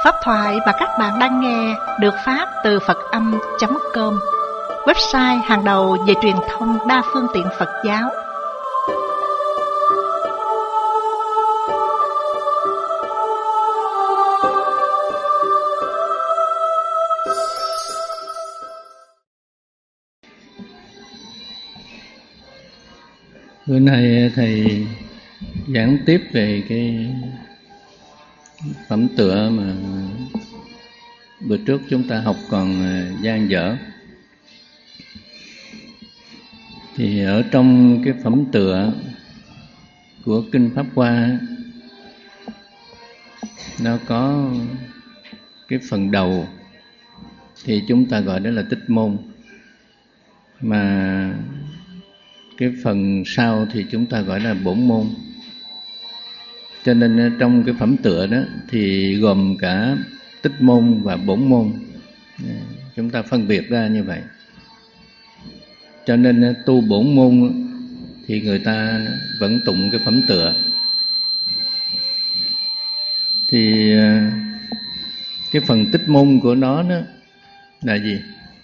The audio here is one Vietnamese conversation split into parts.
Pháp thoại mà các bạn đang nghe được phát từ Phật-âm.com, website hàng đầu về truyền thông đa phương tiện Phật giáo. Bữa nay thầy giảng tiếp về cái phẩm tựa mà bữa trước chúng ta học còn dang dở. Thì ở trong cái phẩm tựa của Kinh Pháp Hoa, nó có cái phần đầu thì chúng ta gọi đó là tích môn, mà cái phần sau thì chúng ta gọi là bổn môn. Cho nên trong cái phẩm tựa đó thì gồm cả tích môn và bổn môn, chúng ta phân biệt ra như vậy. Cho nên tu bổn môn thì người ta vẫn tụng cái phẩm tựa. Thì cái phần tích môn của nó đó là gì?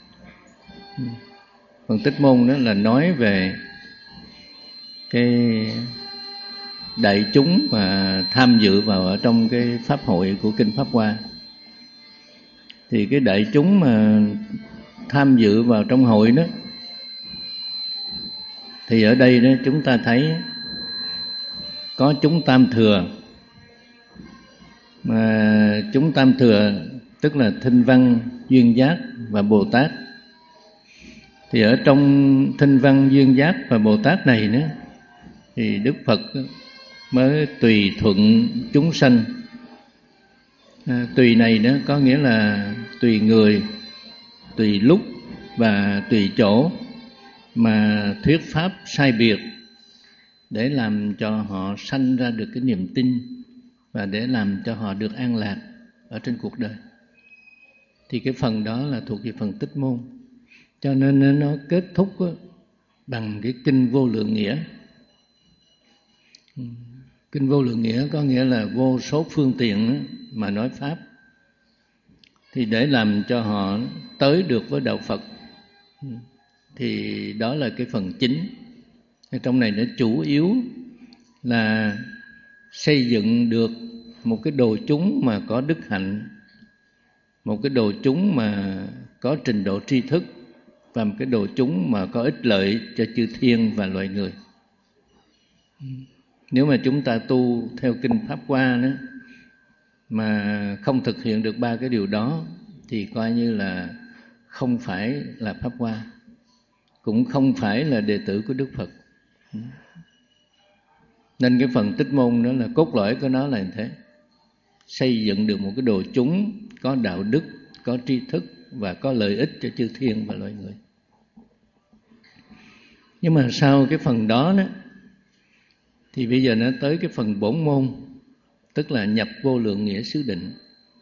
Phần tích môn đó là nói về cái đại chúng mà tham dự vào ở trong cái pháp hội của Kinh Pháp Hoa. Thì cái đại chúng mà tham dự vào trong hội đó, thì ở đây đó chúng ta thấy có chúng tam thừa. Mà chúng tam thừa tức là Thinh Văn, Duyên Giác và Bồ Tát. Thì ở trong Thinh Văn, Duyên Giác và Bồ Tát này nữa thì Đức Phật mới tùy thuận chúng sanh. Tùy này đó có nghĩa là tùy người, tùy lúc và tùy chỗ mà thuyết pháp sai biệt, để làm cho họ sanh ra được cái niềm tin và để làm cho họ được an lạc ở trên cuộc đời. Thì cái phần đó là thuộc về phần tích môn. Cho nên nó kết thúc bằng cái Kinh Vô Lượng Nghĩa. Kinh Vô Lượng Nghĩa có nghĩa là vô số phương tiện mà nói pháp, thì để làm cho họ tới được với đạo Phật. Thì đó là cái phần chính. Trong này nó chủ yếu là xây dựng được một cái đồ chúng mà có đức hạnh, một cái đồ chúng mà có trình độ tri thức, và một cái đồ chúng mà có ích lợi cho chư thiên và loài người. Nếu mà chúng ta tu theo Kinh Pháp Hoa đó mà không thực hiện được ba cái điều đó thì coi như là không phải là Pháp Hoa, cũng không phải là đệ tử của Đức Phật. Nên cái phần tích môn đó là cốt lõi của nó là như thế. Xây dựng được một cái đồ chúng có đạo đức, có tri thức và có lợi ích cho chư thiên và loài người. Nhưng mà sau cái phần đó đó thì bây giờ nó tới cái phần bổn môn, tức là nhập vô lượng nghĩa xứ định.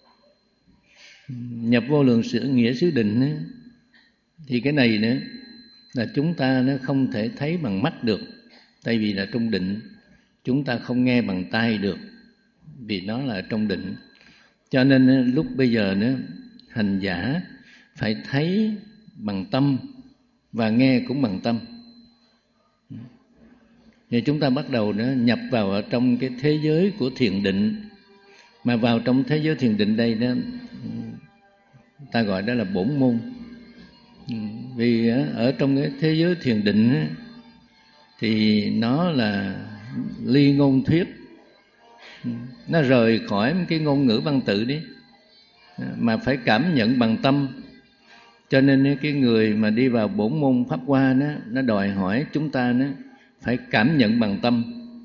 Nhập vô lượng nghĩa xứ định ấy, thì cái này nữa là chúng ta nó không thể thấy bằng mắt được, tại vì là trong định. Chúng ta không nghe bằng tai được, vì nó là trong định. Cho nên lúc bây giờ nữa hành giả phải thấy bằng tâm và nghe cũng bằng tâm. Thì chúng ta bắt đầu nhập vào ở trong cái thế giới của thiền định. Mà vào trong thế giới thiền định đây đó, ta gọi đó là bổn môn. Vì ở trong cái thế giới thiền định thì nó là ly ngôn thuyết, nó rời khỏi cái ngôn ngữ văn tự đi, mà phải cảm nhận bằng tâm. Cho nên cái người mà đi vào bổn môn Pháp Hoa đó, nó đòi hỏi chúng ta đó phải cảm nhận bằng tâm.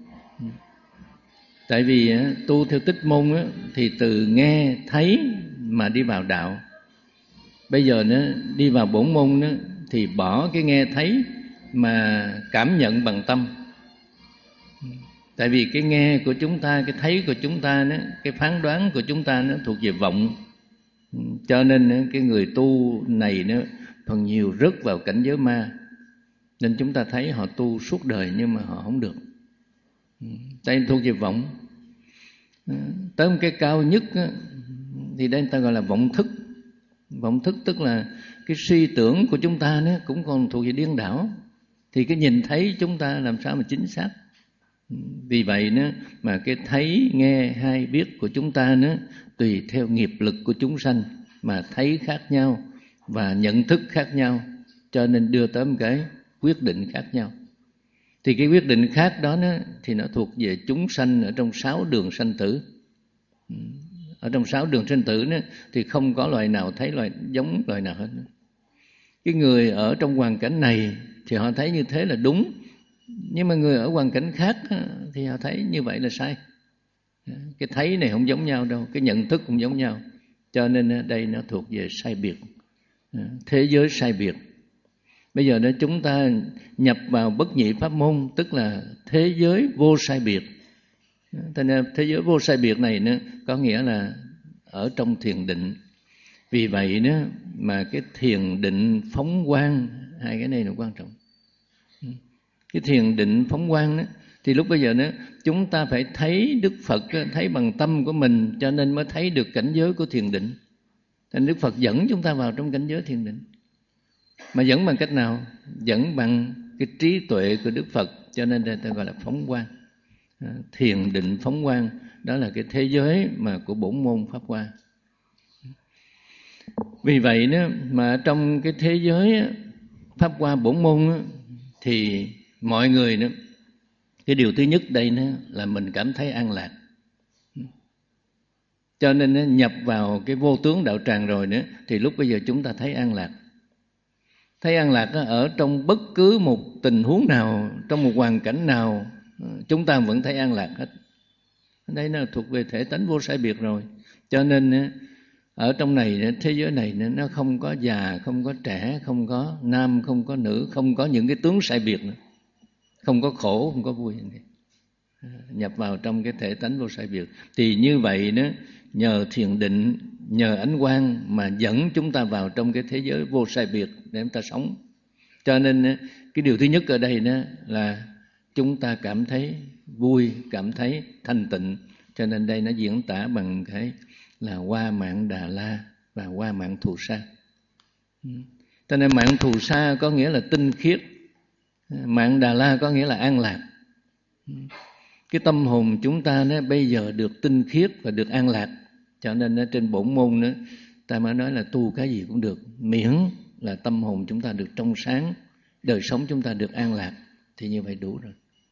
Tại vì tu theo tích môn thì từ nghe thấy mà đi vào đạo. Bây giờ đi vào bổn môn thì bỏ cái nghe thấy mà cảm nhận bằng tâm. Tại vì cái nghe của chúng ta, cái thấy của chúng ta, cái phán đoán của chúng ta nó thuộc về vọng. Cho nên cái người tu này nó phần nhiều rớt vào cảnh giới ma. Nên chúng ta thấy họ tu suốt đời nhưng mà họ không được. Tại thuộc về vọng. Tới một cái cao nhất thì đây người ta gọi là vọng thức. Vọng thức tức là cái suy tưởng của chúng ta nữa cũng còn thuộc về điên đảo, thì cái nhìn thấy chúng ta làm sao mà chính xác. Vì vậy nữa mà cái thấy, nghe hay biết của chúng ta nữa tùy theo nghiệp lực của chúng sanh mà thấy khác nhau và nhận thức khác nhau, cho nên đưa tới một cái quyết định khác nhau. Thì cái quyết định khác đó nữa, thì nó thuộc về chúng sanh ở trong 6 đường sanh tử. Ở trong 6 đường sanh tử nữa, thì không có loài nào thấy giống loài nào hết. Cái người ở trong hoàn cảnh này thì họ thấy như thế là đúng, nhưng mà người ở hoàn cảnh khác thì họ thấy như vậy là sai. Cái thấy này không giống nhau đâu, cái nhận thức không giống nhau, cho nên đây nó thuộc về sai biệt, thế giới sai biệt. Bây giờ đó chúng ta nhập vào bất nhị pháp môn, tức là thế giới vô sai biệt. Thế nên thế giới vô sai biệt này nữa có nghĩa là ở trong thiền định. Vì vậy nữa mà cái thiền định phóng quang, hai cái này là quan trọng. Cái thiền định phóng quang đó, thì lúc bây giờ nữa chúng ta phải thấy Đức Phật thấy bằng tâm của mình, cho nên mới thấy được cảnh giới của thiền định. Nên Đức Phật dẫn chúng ta vào trong cảnh giới thiền định. Mà dẫn bằng cách nào? Dẫn bằng cái trí tuệ của Đức Phật, cho nên đây ta gọi là phóng quang. Thiền định phóng quang, đó là cái thế giới mà của bổn môn Pháp Hoa. Vì vậy đó mà trong cái thế giới Pháp Hoa bổn môn thì mọi người đó, cái điều thứ nhất đây đó là mình cảm thấy an lạc. Cho nên nó nhập vào cái vô tướng đạo tràng rồi nữa, thì lúc bây giờ chúng ta thấy an lạc. Thấy an lạc ở trong bất cứ một tình huống nào, trong một hoàn cảnh nào, chúng ta vẫn thấy an lạc hết. Đây nó thuộc về thể tánh vô sai biệt rồi. Cho nên ở trong này, thế giới này nó không có già, không có trẻ, không có nam, không có nữ, không có những cái tướng sai biệt nữa. Không có khổ, không có vui. Nhập vào trong cái thể tánh vô sai biệt. Thì như vậy đó, nhờ thiền định, nhờ ánh quang mà dẫn chúng ta vào trong cái thế giới vô sai biệt để chúng ta sống. Cho nên cái điều thứ nhất ở đây đó là chúng ta cảm thấy vui, cảm thấy thanh tịnh. Cho nên đây nó diễn tả bằng cái là Hoa Mạng Đà La và Hoa Mạng Thù Sa. Cho nên mạng Thù Sa có nghĩa là tinh khiết, mạng Đà La có nghĩa là an lạc. Cái tâm hồn chúng ta nó bây giờ được tinh khiết và được an lạc. Cho nên trên bổn môn nữa ta mới nói là tu cái gì cũng được, miễn là tâm hồn chúng ta được trong sáng, đời sống chúng ta được an lạc, thì như vậy đủ rồi.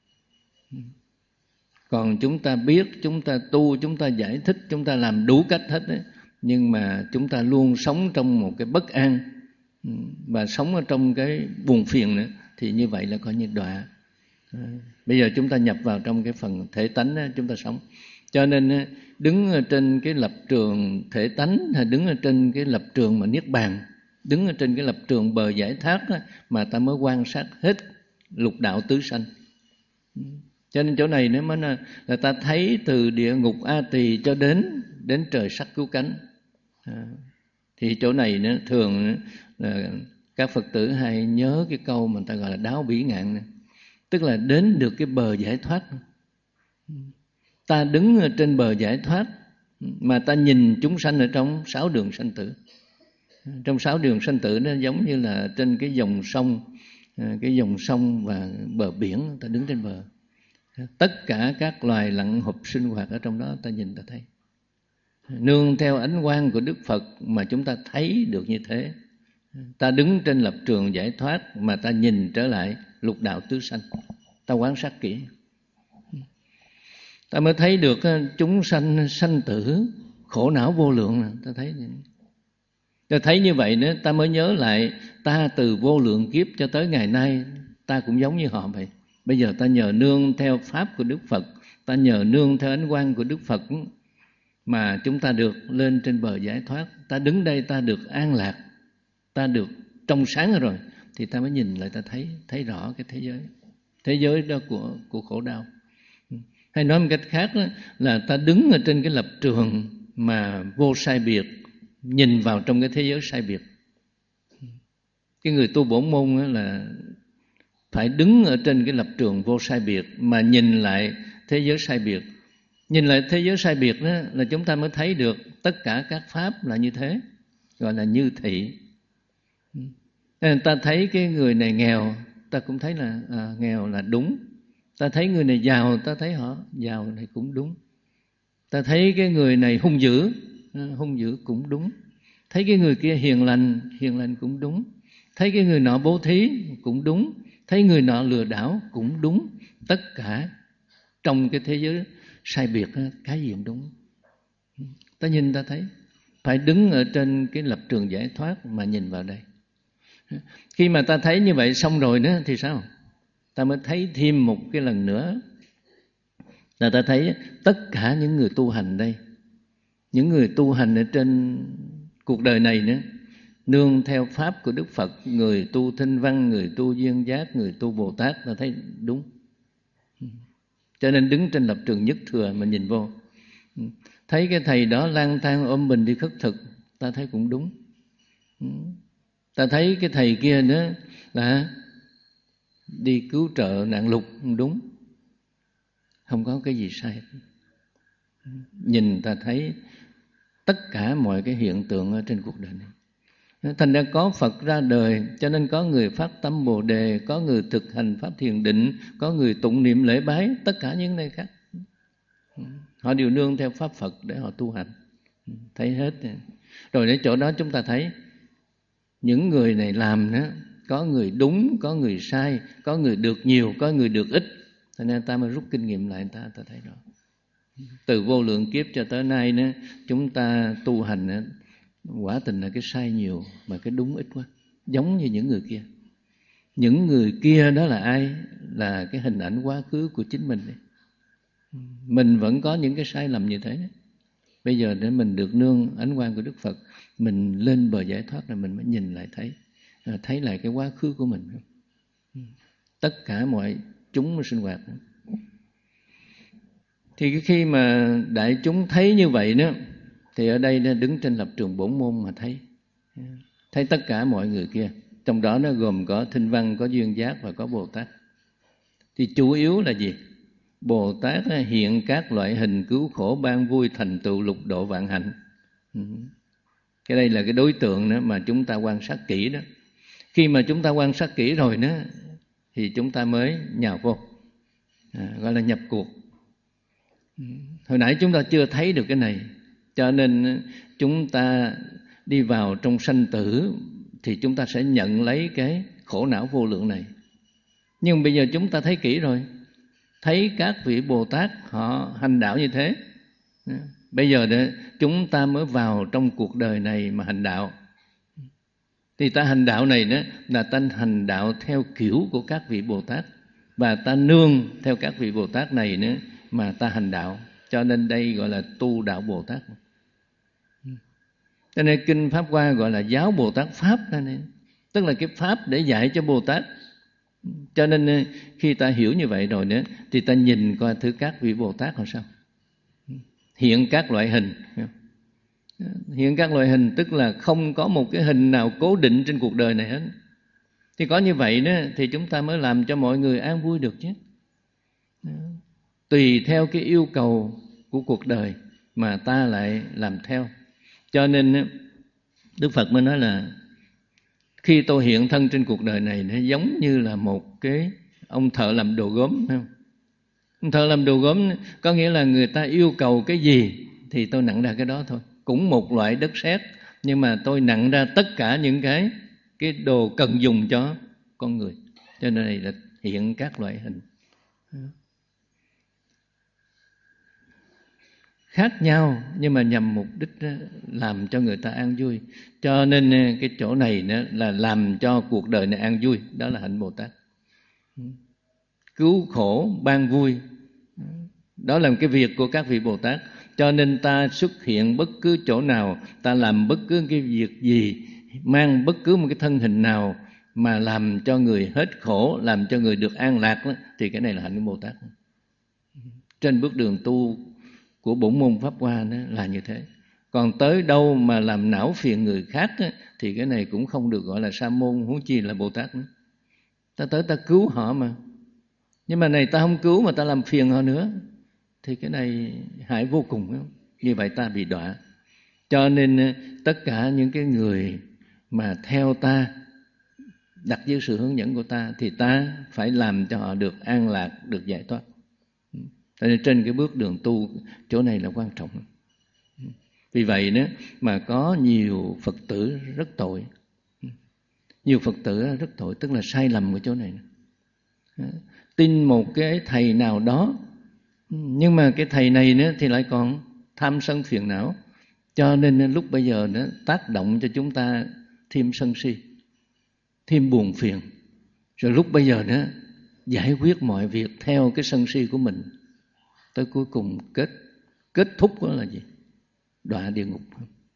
Còn chúng ta biết, chúng ta tu, chúng ta giải thích, chúng ta làm đủ cách hết đấy, nhưng mà chúng ta luôn sống trong một cái bất an và sống ở trong cái buồn phiền nữa, thì như vậy là coi như đọa. Bây giờ chúng ta nhập vào trong cái phần thể tánh đó, chúng ta sống. Cho nên đứng ở trên cái lập trường thể tánh, hay đứng ở trên cái lập trường mà niết bàn, đứng ở trên cái lập trường bờ giải thoát đó, mà ta mới quan sát hết lục đạo tứ sanh. Cho nên chỗ này nếu mới là ta thấy từ địa ngục A Tỳ cho đến trời sắc cứu cánh. Thì chỗ này nữa, thường là các Phật tử hay nhớ cái câu mà ta gọi là đáo bỉ ngạn này. Tức là đến được cái bờ giải thoát. Ta đứng ở trên bờ giải thoát mà ta nhìn chúng sanh ở trong 6 đường sanh tử. Trong 6 đường sanh tử nó giống như là trên cái dòng sông và bờ biển, ta đứng trên bờ. Tất cả các loài lặn hụp sinh hoạt ở trong đó ta nhìn ta thấy. Nương theo ánh quang của Đức Phật mà chúng ta thấy được như thế. Ta đứng trên lập trường giải thoát mà ta nhìn trở lại lục đạo tứ sanh. Ta quan sát kỹ, ta mới thấy được chúng sanh sanh tử khổ não vô lượng. Ta thấy như vậy nữa, ta mới nhớ lại ta từ vô lượng kiếp cho tới ngày nay ta cũng giống như họ vậy. Bây giờ ta nhờ nương theo pháp của Đức Phật, ta nhờ nương theo ánh quang của Đức Phật mà chúng ta được lên trên bờ giải thoát. Ta đứng đây ta được an lạc, ta được trong sáng rồi, thì ta mới nhìn lại, ta thấy rõ cái thế giới đó của khổ đau. Hay nói một cách khác đó, là ta đứng ở trên cái lập trường mà vô sai biệt, nhìn vào trong cái thế giới sai biệt. Cái người tu bổn môn là phải đứng ở trên cái lập trường vô sai biệt mà nhìn lại thế giới sai biệt. Nhìn lại thế giới sai biệt đó là chúng ta mới thấy được tất cả các pháp là như thế, gọi là như thị. Nên ta thấy cái người này nghèo, ta cũng thấy là nghèo là đúng. Ta thấy người này giàu, ta thấy họ giàu này cũng đúng. Ta thấy cái người này hung dữ cũng đúng. Thấy cái người kia hiền lành cũng đúng. Thấy cái người nọ bố thí cũng đúng. Thấy người nọ lừa đảo cũng đúng. Tất cả trong cái thế giới sai biệt cái gì cũng đúng. Ta nhìn ta thấy. Phải đứng ở trên cái lập trường giải thoát mà nhìn vào đây. Khi mà ta thấy như vậy xong rồi nữa thì sao? Ta mới thấy thêm một cái lần nữa là ta thấy tất cả những người tu hành đây, những người tu hành ở trên cuộc đời này nữa, nương theo pháp của Đức Phật, người tu Thanh Văn, người tu Duyên Giác, người tu Bồ Tát, ta thấy đúng. Cho nên đứng trên lập trường nhất thừa mà nhìn vô, thấy cái thầy đó lang thang ôm bình đi khất thực, ta thấy cũng đúng. Ta thấy cái thầy kia nữa là đi cứu trợ nạn lụt, đúng. Không có cái gì sai. Nhìn ta thấy tất cả mọi cái hiện tượng ở trên cuộc đời này. Thành ra có Phật ra đời, cho nên có người phát tâm Bồ Đề, có người thực hành pháp thiền định, có người tụng niệm lễ bái, tất cả những này khác. Họ đều nương theo pháp Phật để họ tu hành. Thấy hết. Rồi đến chỗ đó chúng ta thấy những người này làm đó, có người đúng, có người sai, có người được nhiều, có người được ít. Cho nên ta mới rút kinh nghiệm lại, ta thấy rõ. Từ vô lượng kiếp cho tới nay đó, chúng ta tu hành đó, quả tình là cái sai nhiều mà cái đúng ít quá. Giống như những người kia. Những người kia đó là ai? Là cái hình ảnh quá khứ của chính mình đấy. Mình vẫn có những cái sai lầm như thế đấy. Bây giờ để mình được nương ánh quang của Đức Phật, mình lên bờ giải thoát là mình mới nhìn lại thấy lại cái quá khứ của mình. Tất cả mọi chúng sinh hoạt. Thì khi mà đại chúng thấy như vậy đó, thì ở đây nó đứng trên lập trường bổn môn mà thấy tất cả mọi người kia, trong đó nó gồm có Thanh Văn, có Duyên Giác và có Bồ Tát. Thì chủ yếu là gì? Bồ Tát hiện các loại hình cứu khổ ban vui thành tựu lục độ vạn hạnh. Cái đây là cái đối tượng đó mà chúng ta quan sát kỹ đó. Khi mà chúng ta quan sát kỹ rồi đó, thì chúng ta mới nhào vô, gọi là nhập cuộc. Hồi nãy chúng ta chưa thấy được cái này, cho nên chúng ta đi vào trong sanh tử thì chúng ta sẽ nhận lấy cái khổ não vô lượng này. Nhưng bây giờ chúng ta thấy kỹ rồi, thấy các vị Bồ Tát họ hành đạo như thế. Bây giờ đó, chúng ta mới vào trong cuộc đời này mà hành đạo. Thì ta hành đạo này đó là ta hành đạo theo kiểu của các vị Bồ Tát, và ta nương theo các vị Bồ Tát này nữa mà ta hành đạo. Cho nên đây gọi là tu đạo Bồ Tát. Cho nên Kinh Pháp Hoa gọi là giáo Bồ Tát Pháp đó này. Tức là cái Pháp để dạy cho Bồ Tát. Cho nên khi ta hiểu như vậy rồi nữa, thì ta nhìn coi thử các vị Bồ Tát làm sao. Hiện các loại hình. Hiện các loại hình tức là không có một cái hình nào cố định trên cuộc đời này hết. Thì có như vậy đó, thì chúng ta mới làm cho mọi người an vui được chứ. Tùy theo cái yêu cầu của cuộc đời mà ta lại làm theo. Cho nên Đức Phật mới nói là khi tôi hiện thân trên cuộc đời này, nó giống như là một cái ông thợ làm đồ gốm. Ông thợ làm đồ gốm có nghĩa là người ta yêu cầu cái gì thì tôi nặng ra cái đó thôi. Cũng một loại đất sét, nhưng mà tôi nặng ra tất cả những cái đồ cần dùng cho con người. Cho nên này là hiện các loại hình. Khác nhau nhưng mà nhằm mục đích làm cho người ta an vui. Cho nên cái chỗ này là làm cho cuộc đời này an vui. Đó là hạnh Bồ Tát. Cứu khổ ban vui, đó là cái việc của các vị Bồ Tát. Cho nên ta xuất hiện bất cứ chỗ nào, ta làm bất cứ cái việc gì, mang bất cứ một cái thân hình nào mà làm cho người hết khổ, làm cho người được an lạc đó, thì cái này là hạnh của Bồ Tát. Trên bước đường tu của bổn môn Pháp Hoa đó là như thế. Còn tới đâu mà làm não phiền người khác đó, thì cái này cũng không được gọi là sa môn, huống chi là Bồ Tát nữa. Ta tới ta cứu họ mà. Nhưng mà này ta không cứu mà ta làm phiền họ nữa. thì cái này hại vô cùng. Như vậy ta bị đọa. Cho nên tất cả những cái người mà theo ta, đặt dưới sự hướng dẫn của ta, thì ta phải làm cho họ được an lạc, được giải thoát. Cho nên trên cái bước đường tu, chỗ này là quan trọng. Vì vậy đó mà có nhiều Phật tử rất tội. Nhiều Phật tử rất tội, tức là sai lầm ở chỗ này. Tin một cái thầy nào đó, nhưng mà cái thầy này nữa thì lại còn tham sân phiền não, cho nên lúc bây giờ nó tác động cho chúng ta thêm sân si, thêm buồn phiền. Rồi lúc bây giờ đó giải quyết mọi việc theo cái sân si của mình, tới cuối cùng kết thúc đó là gì? Đọa địa ngục.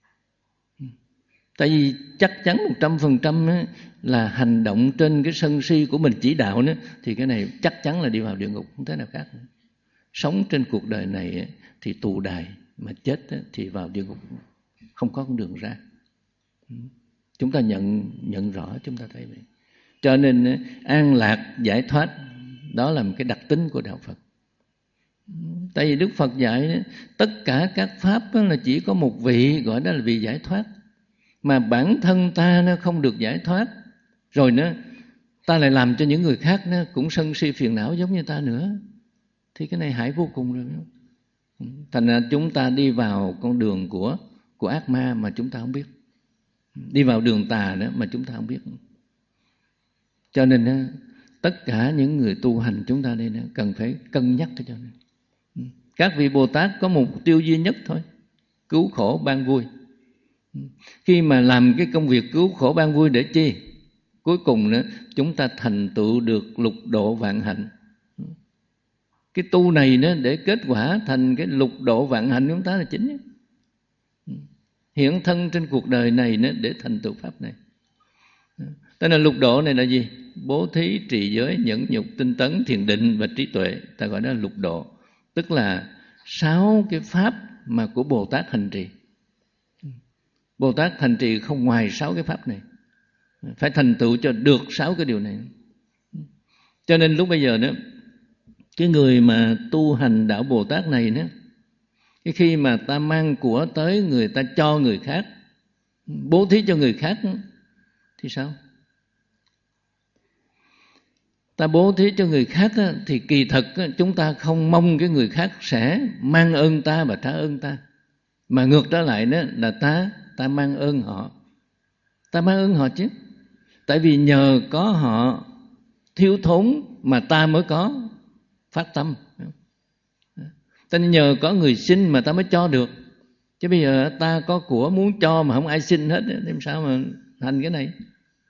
Tại vì chắc chắn 100% là hành động trên cái sân si của mình chỉ đạo nữa, thì cái này chắc chắn là đi vào địa ngục, không thể nào khác nữa. Sống trên cuộc đời này thì tù đài, mà chết thì vào địa ngục, không có con đường ra. Chúng ta nhận rõ, chúng ta thấy vậy. Cho nên an lạc, giải thoát, đó là một cái đặc tính của đạo Phật. Tại vì Đức Phật dạy tất cả các pháp là chỉ có một vị, gọi đó là vị giải thoát. Mà bản thân ta nó không được giải thoát, rồi nó ta lại làm cho những người khác nó cũng sân si phiền não giống như ta nữa, thì cái này hại vô cùng rồi. Thành ra chúng ta đi vào con đường của ác ma mà chúng ta không biết, đi vào đường tà đó mà chúng ta không biết. Cho nên tất cả những người tu hành chúng ta đây cần phải cân nhắc cho nên. Các vị Bồ Tát có một mục tiêu duy nhất thôi, cứu khổ ban vui. Khi mà làm cái công việc cứu khổ ban vui để chi? Cuối cùng nữa chúng ta thành tựu được lục độ vạn hạnh. Cái tu này nữa để kết quả thành cái lục độ vạn hạnh chúng ta là chính. Hiện thân trên cuộc đời này nữa để thành tựu pháp này. Tức là lục độ này là gì? Bố thí, trì giới, nhẫn nhục, tinh tấn, thiền định và trí tuệ. Ta gọi đó là lục độ. Tức là 6 cái pháp mà của Bồ Tát hành trì. Bồ Tát hành trì không ngoài 6 cái pháp này, phải thành tựu cho được 6 cái điều này. Cho nên lúc bây giờ đó, cái người mà tu hành đạo Bồ Tát này đó, cái khi mà ta mang của tới người ta cho người khác, bố thí cho người khác thì sao? Ta bố thí cho người khác thì kỳ thực chúng ta không mong cái người khác sẽ mang ơn ta và trả ơn ta, mà ngược trở lại đó là ta mang ơn họ. Ta mang ơn họ chứ, tại vì nhờ có họ thiếu thốn mà ta mới có phát tâm. Ta nhờ có người xin mà ta mới cho được, chứ bây giờ ta có của muốn cho mà không ai xin hết, làm sao mà thành cái này?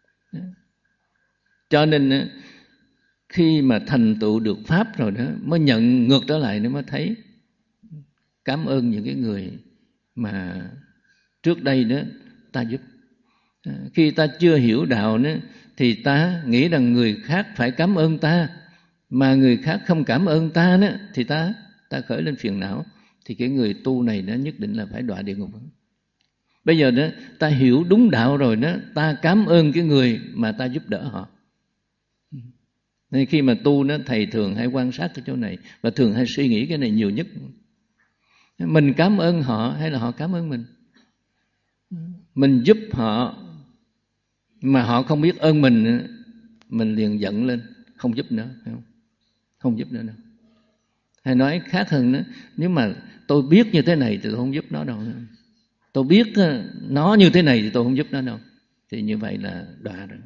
Cho nên khi mà thành tựu được pháp rồi đó, mới nhận ngược trở lại, nó mới thấy cảm ơn những cái người mà trước đây đó ta giúp. Khi ta chưa hiểu đạo nữa thì ta nghĩ rằng người khác phải cảm ơn ta, mà người khác không cảm ơn ta nữa thì ta khởi lên phiền não, thì cái người tu này nó nhất định là phải đọa địa ngục. Bây giờ đó ta hiểu đúng đạo rồi đó, ta cảm ơn cái người mà ta giúp đỡ họ. Nên khi mà tu đó, thầy thường hay quan sát cái chỗ này và thường hay suy nghĩ cái này nhiều nhất. Mình cảm ơn họ hay là họ cảm ơn mình? Mình giúp họ mà họ không biết ơn mình liền giận lên, không giúp nữa, không giúp nữa đâu. Hay nói khác hơn nữa, nếu mà tôi biết như thế này thì tôi không giúp nó đâu. Tôi biết nó như thế này thì tôi không giúp nó đâu. Thì như vậy là đọa rồi.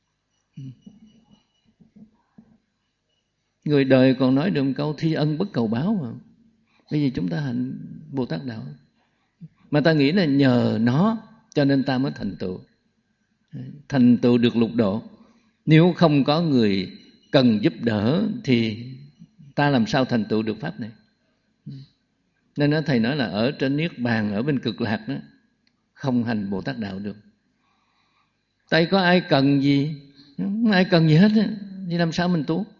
Người đời còn nói được một câu thi ân bất cầu báo mà. Bây giờ chúng ta hành Bồ Tát đạo, mà ta nghĩ là nhờ nó cho nên ta mới thành tựu được lục độ. Nếu không có người cần giúp đỡ thì ta làm sao thành tựu được pháp này? Nên đó, thầy nói là ở trên Niết Bàn, ở bên Cực Lạc đó, không hành Bồ Tát đạo được. Tại có ai cần gì? Không ai cần gì hết thì làm sao mình tu?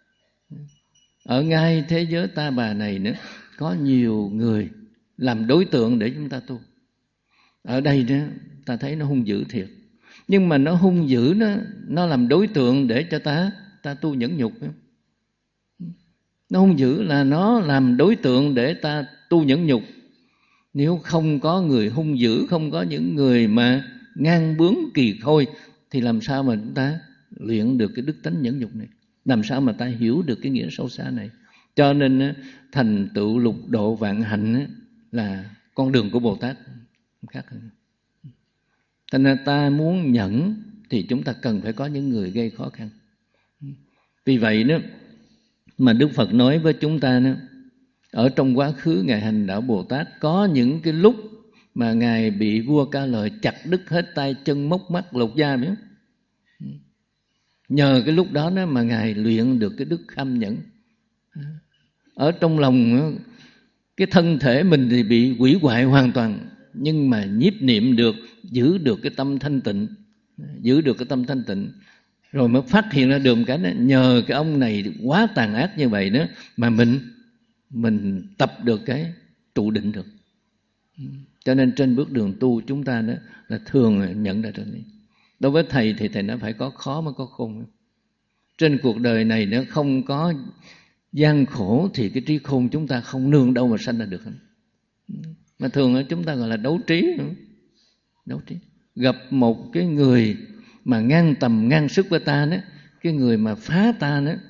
Ở ngay thế giới ta bà này nữa, có nhiều người làm đối tượng để chúng ta tu. Ở đây đó, ta thấy nó hung dữ thiệt. Nhưng mà nó hung dữ, nó làm đối tượng để cho ta tu nhẫn nhục. Nó hung dữ là nó làm đối tượng để ta tu nhẫn nhục. Nếu không có người hung dữ, không có những người mà ngang bướng kỳ khôi, thì làm sao mà chúng ta luyện được cái đức tánh nhẫn nhục này? Làm sao mà ta hiểu được cái nghĩa sâu xa này? Cho nên thành tựu lục độ vạn hạnh là con đường của Bồ Tát khác hơn. Thành ra ta muốn nhẫn thì chúng ta cần phải có những người gây khó khăn. Vì vậy đó mà Đức Phật nói với chúng ta đó, ở trong quá khứ Ngài hành đạo Bồ Tát có những cái lúc mà Ngài bị vua Ca Lợi chặt đứt hết tay chân, móc mắt, lột da, biết không? Nhờ cái lúc đó mà Ngài luyện được cái đức kham nhẫn. Ở trong lòng cái thân thể mình thì bị hủy hoại hoàn toàn, nhưng mà nhiếp niệm được, giữ được cái tâm thanh tịnh, giữ được cái tâm thanh tịnh. Rồi mới phát hiện ra được cái đó, nhờ cái ông này quá tàn ác như vậy đó mà mình tập được cái trụ định được. Cho nên trên bước đường tu chúng ta đó là thường nhận ra trên này. Đối với thầy thì thầy nó phải có khó mới có khôn. Trên cuộc đời này nó không có gian khổ thì cái trí khôn chúng ta không nương đâu mà sanh ra được. Mà thường chúng ta gọi là đấu trí. Đấu trí. Gặp một cái người mà ngang tầm ngang sức với ta đó, cái người mà phá ta đó,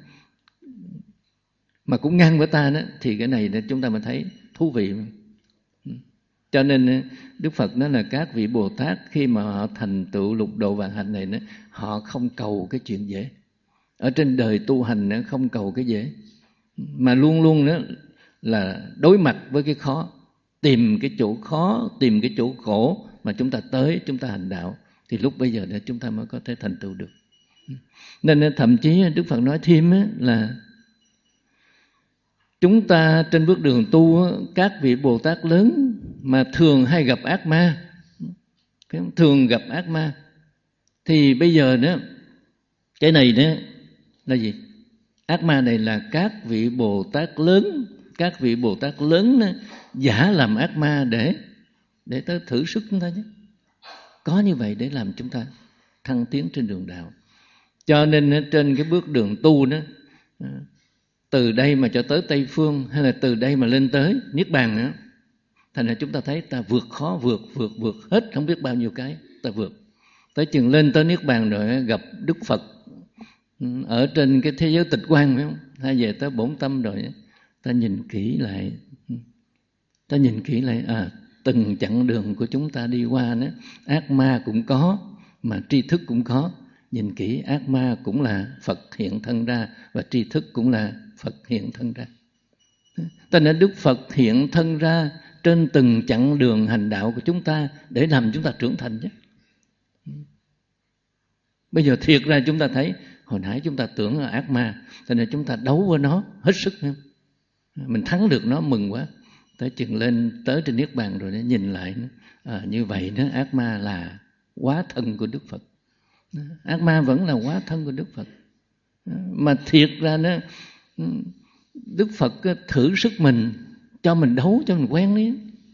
mà cũng ngang với ta đó, thì cái này chúng ta mới thấy thú vị. Cho nên Đức Phật nói là các vị Bồ Tát khi mà họ thành tựu lục độ vạn hạnh này đó, họ không cầu cái chuyện dễ. Ở trên đời tu hành đó, không cầu cái dễ, mà luôn luôn đó là đối mặt với cái khó, tìm cái chỗ khó, tìm cái chỗ khổ mà chúng ta tới, chúng ta hành đạo, thì lúc bây giờ đó chúng ta mới có thể thành tựu được. Nên thậm chí Đức Phật nói thêm là chúng ta trên bước đường tu, các vị Bồ Tát lớn mà thường hay gặp ác ma, thường gặp ác ma, thì bây giờ đó cái này đó là gì? Ác ma này là các vị Bồ Tát lớn, các vị Bồ Tát lớn đó, giả làm ác ma để tới thử sức chúng ta chứ. Có như vậy để làm chúng ta thăng tiến trên đường đạo. Cho nên trên cái bước đường tu đó, từ đây mà cho tới Tây Phương, hay là từ đây mà lên tới Niết Bàn nữa, thành ra chúng ta thấy ta vượt khó, vượt hết không biết bao nhiêu cái, ta vượt. Tới chừng lên tới Niết Bàn rồi gặp Đức Phật ở trên cái thế giới tịch quan, phải không? Hay về tới bổn tâm rồi, ta nhìn kỹ lại, từng chặng đường của chúng ta đi qua đó, ác ma cũng có, mà tri thức cũng có. Nhìn kỹ, ác ma cũng là Phật hiện thân ra, và tri thức cũng là Phật hiện thân ra. Cho nên Đức Phật hiện thân ra trên từng chặng đường hành đạo của chúng ta để làm chúng ta trưởng thành chứ. Bây giờ thiệt ra chúng ta thấy, hồi nãy chúng ta tưởng là ác ma, cho nên chúng ta đấu với nó hết sức. Mình thắng được nó mừng quá. Tới chừng lên tới trên Niết Bàn rồi nhìn lại, như vậy đó, ác ma là hóa thân của Đức Phật. Ác ma vẫn là hóa thân của Đức Phật. Mà thiệt ra đó, Đức Phật thử sức mình, cho mình đấu, cho mình quen đi.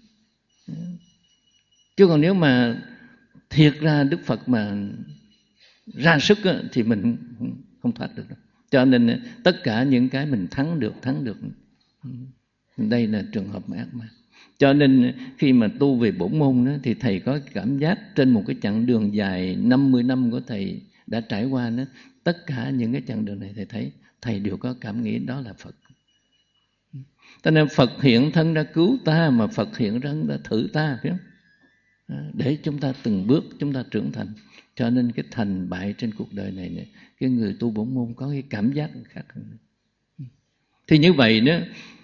Chứ còn nếu mà thiệt ra Đức Phật mà ra sức thì mình không thoát được đâu. Cho nên tất cả những cái mình thắng được. Đây là trường hợp ác ma. Cho nên khi mà tu về bổn môn đó, thì thầy có cảm giác trên một cái chặng đường dài 50 năm của thầy đã trải qua đó, tất cả những cái chặng đường này thầy thấy, thầy đều có cảm nghĩ đó là Phật. Cho nên Phật hiện thân ra cứu ta, mà Phật hiện thân ra thử ta, phải không? Để chúng ta từng bước chúng ta trưởng thành. Cho nên cái thành bại trên cuộc đời này, cái người tu bổn môn có cái cảm giác khác hơn. Thì như vậy đó,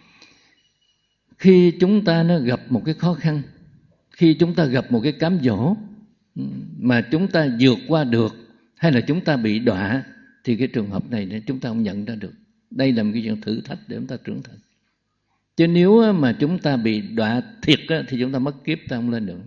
khi chúng ta nó gặp một cái khó khăn, khi chúng ta gặp một cái cám dỗ mà chúng ta vượt qua được, hay là chúng ta bị đọa, thì cái trường hợp này chúng ta không nhận ra được. Đây là một cái chuyện thử thách để chúng ta trưởng thành. Chứ nếu mà chúng ta bị đọa thiệt thì chúng ta mất kiếp, ta không lên được.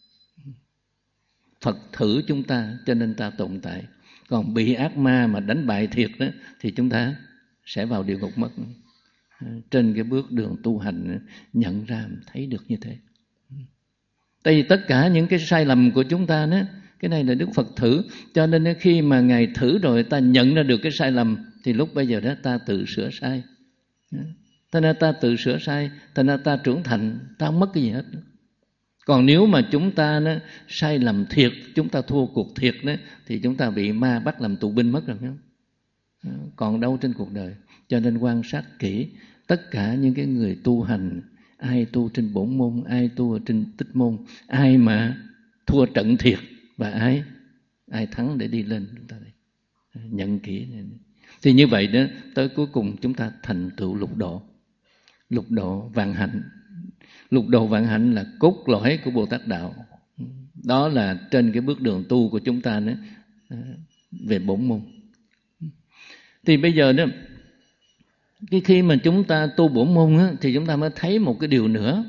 Phật thử chúng ta cho nên ta tồn tại. Còn bị ác ma mà đánh bại thiệt đó, thì chúng ta sẽ vào địa ngục mất. Trên cái bước đường tu hành nhận ra thấy được như thế. Tại vì tất cả những cái sai lầm của chúng ta đó, cái này là Đức Phật thử. Cho nên khi mà Ngài thử rồi ta nhận ra được cái sai lầm, thì lúc bây giờ đó ta tự sửa sai. Thành ra ta tự sửa sai, thành ra ta trưởng thành, ta không mất cái gì hết. Còn nếu mà chúng ta nó sai lầm thiệt, chúng ta thua cuộc thiệt đó, thì chúng ta bị ma bắt làm tù binh mất rồi. Không? Còn đâu trên cuộc đời. Cho nên quan sát kỹ tất cả những cái người tu hành, ai tu trên bổn môn, ai tu ở trên tích môn, ai mà thua trận thiệt và ai thắng để đi lên, chúng ta nhận kỹ. Thì như vậy đó, tới cuối cùng chúng ta thành tựu lục độ vạn hạnh. Lục độ vạn hạnh là cốt lõi của Bồ Tát đạo. Đó là trên cái bước đường tu của chúng ta đó, về bổn môn. Thì bây giờ đó, khi mà chúng ta tu bổn môn á, thì chúng ta mới thấy một cái điều nữa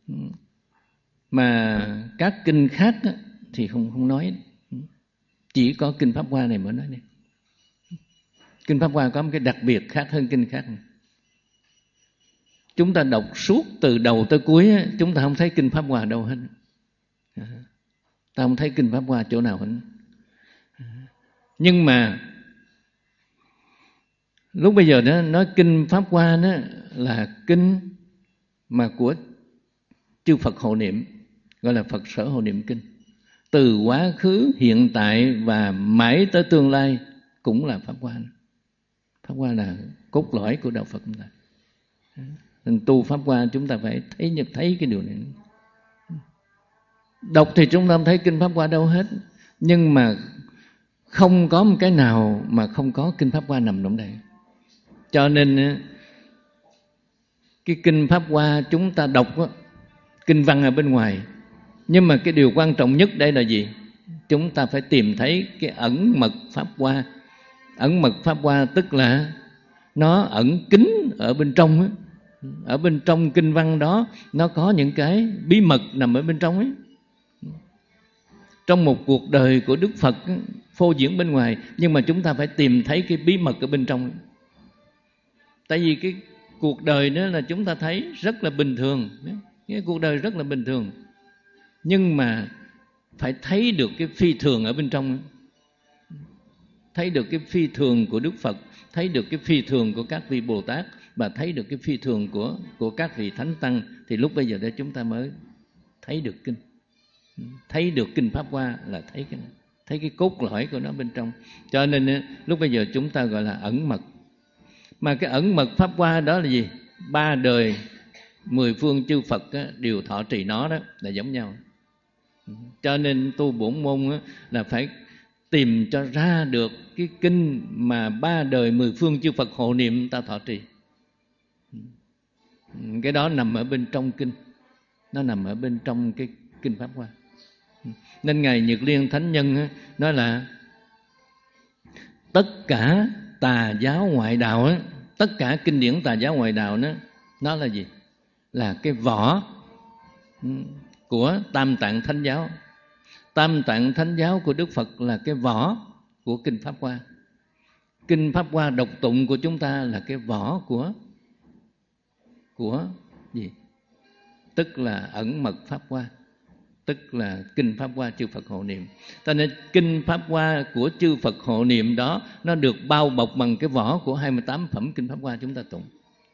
mà các kinh khác á, thì không nói. Chỉ có kinh Pháp Hoa này mới nói này. Kinh Pháp Hoa có một cái đặc biệt khác hơn kinh khác. Chúng ta đọc suốt từ đầu tới cuối, chúng ta không thấy kinh Pháp Hoa đâu hết. Ta không thấy kinh Pháp Hoa chỗ nào hết. Nhưng mà lúc bây giờ đó nói kinh Pháp Hoa đó là kinh mà của chư Phật hộ niệm, gọi là Phật sở hộ niệm kinh. Từ quá khứ, hiện tại và mãi tới tương lai cũng là Pháp Hoa. Pháp Hoa là cốt lõi của đạo Phật chúng ta. Nên tu Pháp Hoa chúng ta phải thấy cái điều này. Đọc thì chúng ta không thấy kinh Pháp Hoa đâu hết, nhưng mà không có một cái nào mà không có kinh Pháp Hoa nằm trong đây. Cho nên cái kinh Pháp Hoa chúng ta đọc kinh văn ở bên ngoài, nhưng mà cái điều quan trọng nhất đây là gì? Chúng ta phải tìm thấy cái ẩn mật Pháp Hoa. Ẩn mật Pháp Hoa tức là nó ẩn kín ở bên trong ấy. Ở bên trong kinh văn đó nó có những cái bí mật nằm ở bên trong ấy. Trong một cuộc đời của Đức Phật phô diễn bên ngoài, nhưng mà chúng ta phải tìm thấy cái bí mật ở bên trong ấy. Tại vì cái cuộc đời đó là chúng ta thấy rất là bình thường, cái cuộc đời rất là bình thường, nhưng mà phải thấy được cái phi thường ở bên trong ấy. Thấy được cái phi thường của Đức Phật, thấy được cái phi thường của các vị Bồ Tát, và thấy được cái phi thường của các vị Thánh Tăng, thì lúc bây giờ đó chúng ta mới thấy được kinh. Thấy được kinh Pháp Hoa là thấy cái cốt lõi của nó bên trong. Cho nên lúc bây giờ chúng ta gọi là ẩn mật. Mà cái ẩn mật Pháp Hoa đó là gì? 3 đời 10 phương chư Phật đều thọ trì nó, đó là giống nhau. Cho nên tu bổn môn là phải tìm cho ra được cái kinh mà 3 đời 10 phương chư Phật hộ niệm ta thọ trì. Cái đó nằm ở bên trong kinh, nó nằm ở bên trong cái kinh Pháp Hoa. Nên Ngài Nhật Liên Thánh Nhân nói là tất cả tà giáo ngoại đạo, tất cả kinh điển tà giáo ngoại đạo nó là gì? Là cái vỏ của Tam Tạng Thánh Giáo. Tam Tạng Thánh Giáo của Đức Phật là cái vỏ của kinh Pháp Hoa. Kinh Pháp Hoa độc tụng của chúng ta là cái vỏ của gì? Tức là ẩn mật Pháp Hoa, tức là kinh Pháp Hoa chư Phật hộ niệm. Cho nên kinh Pháp Hoa của chư Phật hộ niệm đó nó được bao bọc bằng cái vỏ của 28 phẩm kinh Pháp Hoa chúng ta tụng.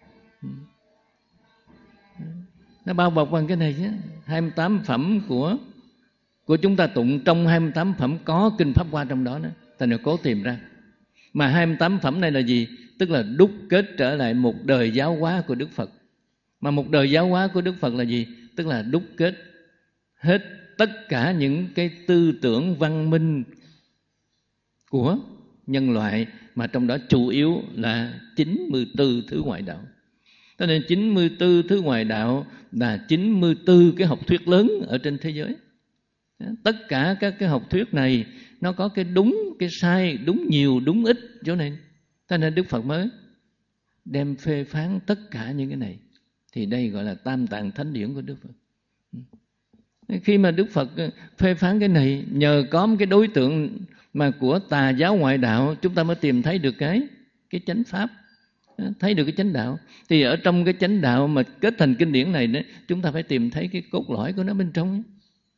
Nó bao bọc bằng cái này chứ. 28 phẩm của chúng ta tụng, trong 28 phẩm có kinh Pháp Hoa trong đó. Ta nên cố tìm ra. Mà 28 phẩm này là gì? Tức là đúc kết trở lại một đời giáo hóa của Đức Phật. Mà một đời giáo hóa của Đức Phật là gì? Tức là đúc kết hết tất cả những cái tư tưởng văn minh của nhân loại, mà trong đó chủ yếu là 94 thứ ngoại đạo. Cho nên 94 thứ ngoại đạo là 94 cái học thuyết lớn ở trên thế giới. Tất cả các cái học thuyết này nó có cái đúng, cái sai, đúng nhiều, đúng ít chỗ này. Cho nên Đức Phật mới đem phê phán tất cả những cái này. Thì đây gọi là Tam Tạng Thánh Điển của Đức Phật. Khi mà Đức Phật phê phán cái này, nhờ có một cái đối tượng mà của tà giáo ngoại đạo, chúng ta mới tìm thấy được cái chánh pháp, thấy được cái chánh đạo. Thì ở trong cái chánh đạo mà kết thành kinh điển này đó, chúng ta phải tìm thấy cái cốt lõi của nó bên trong ấy.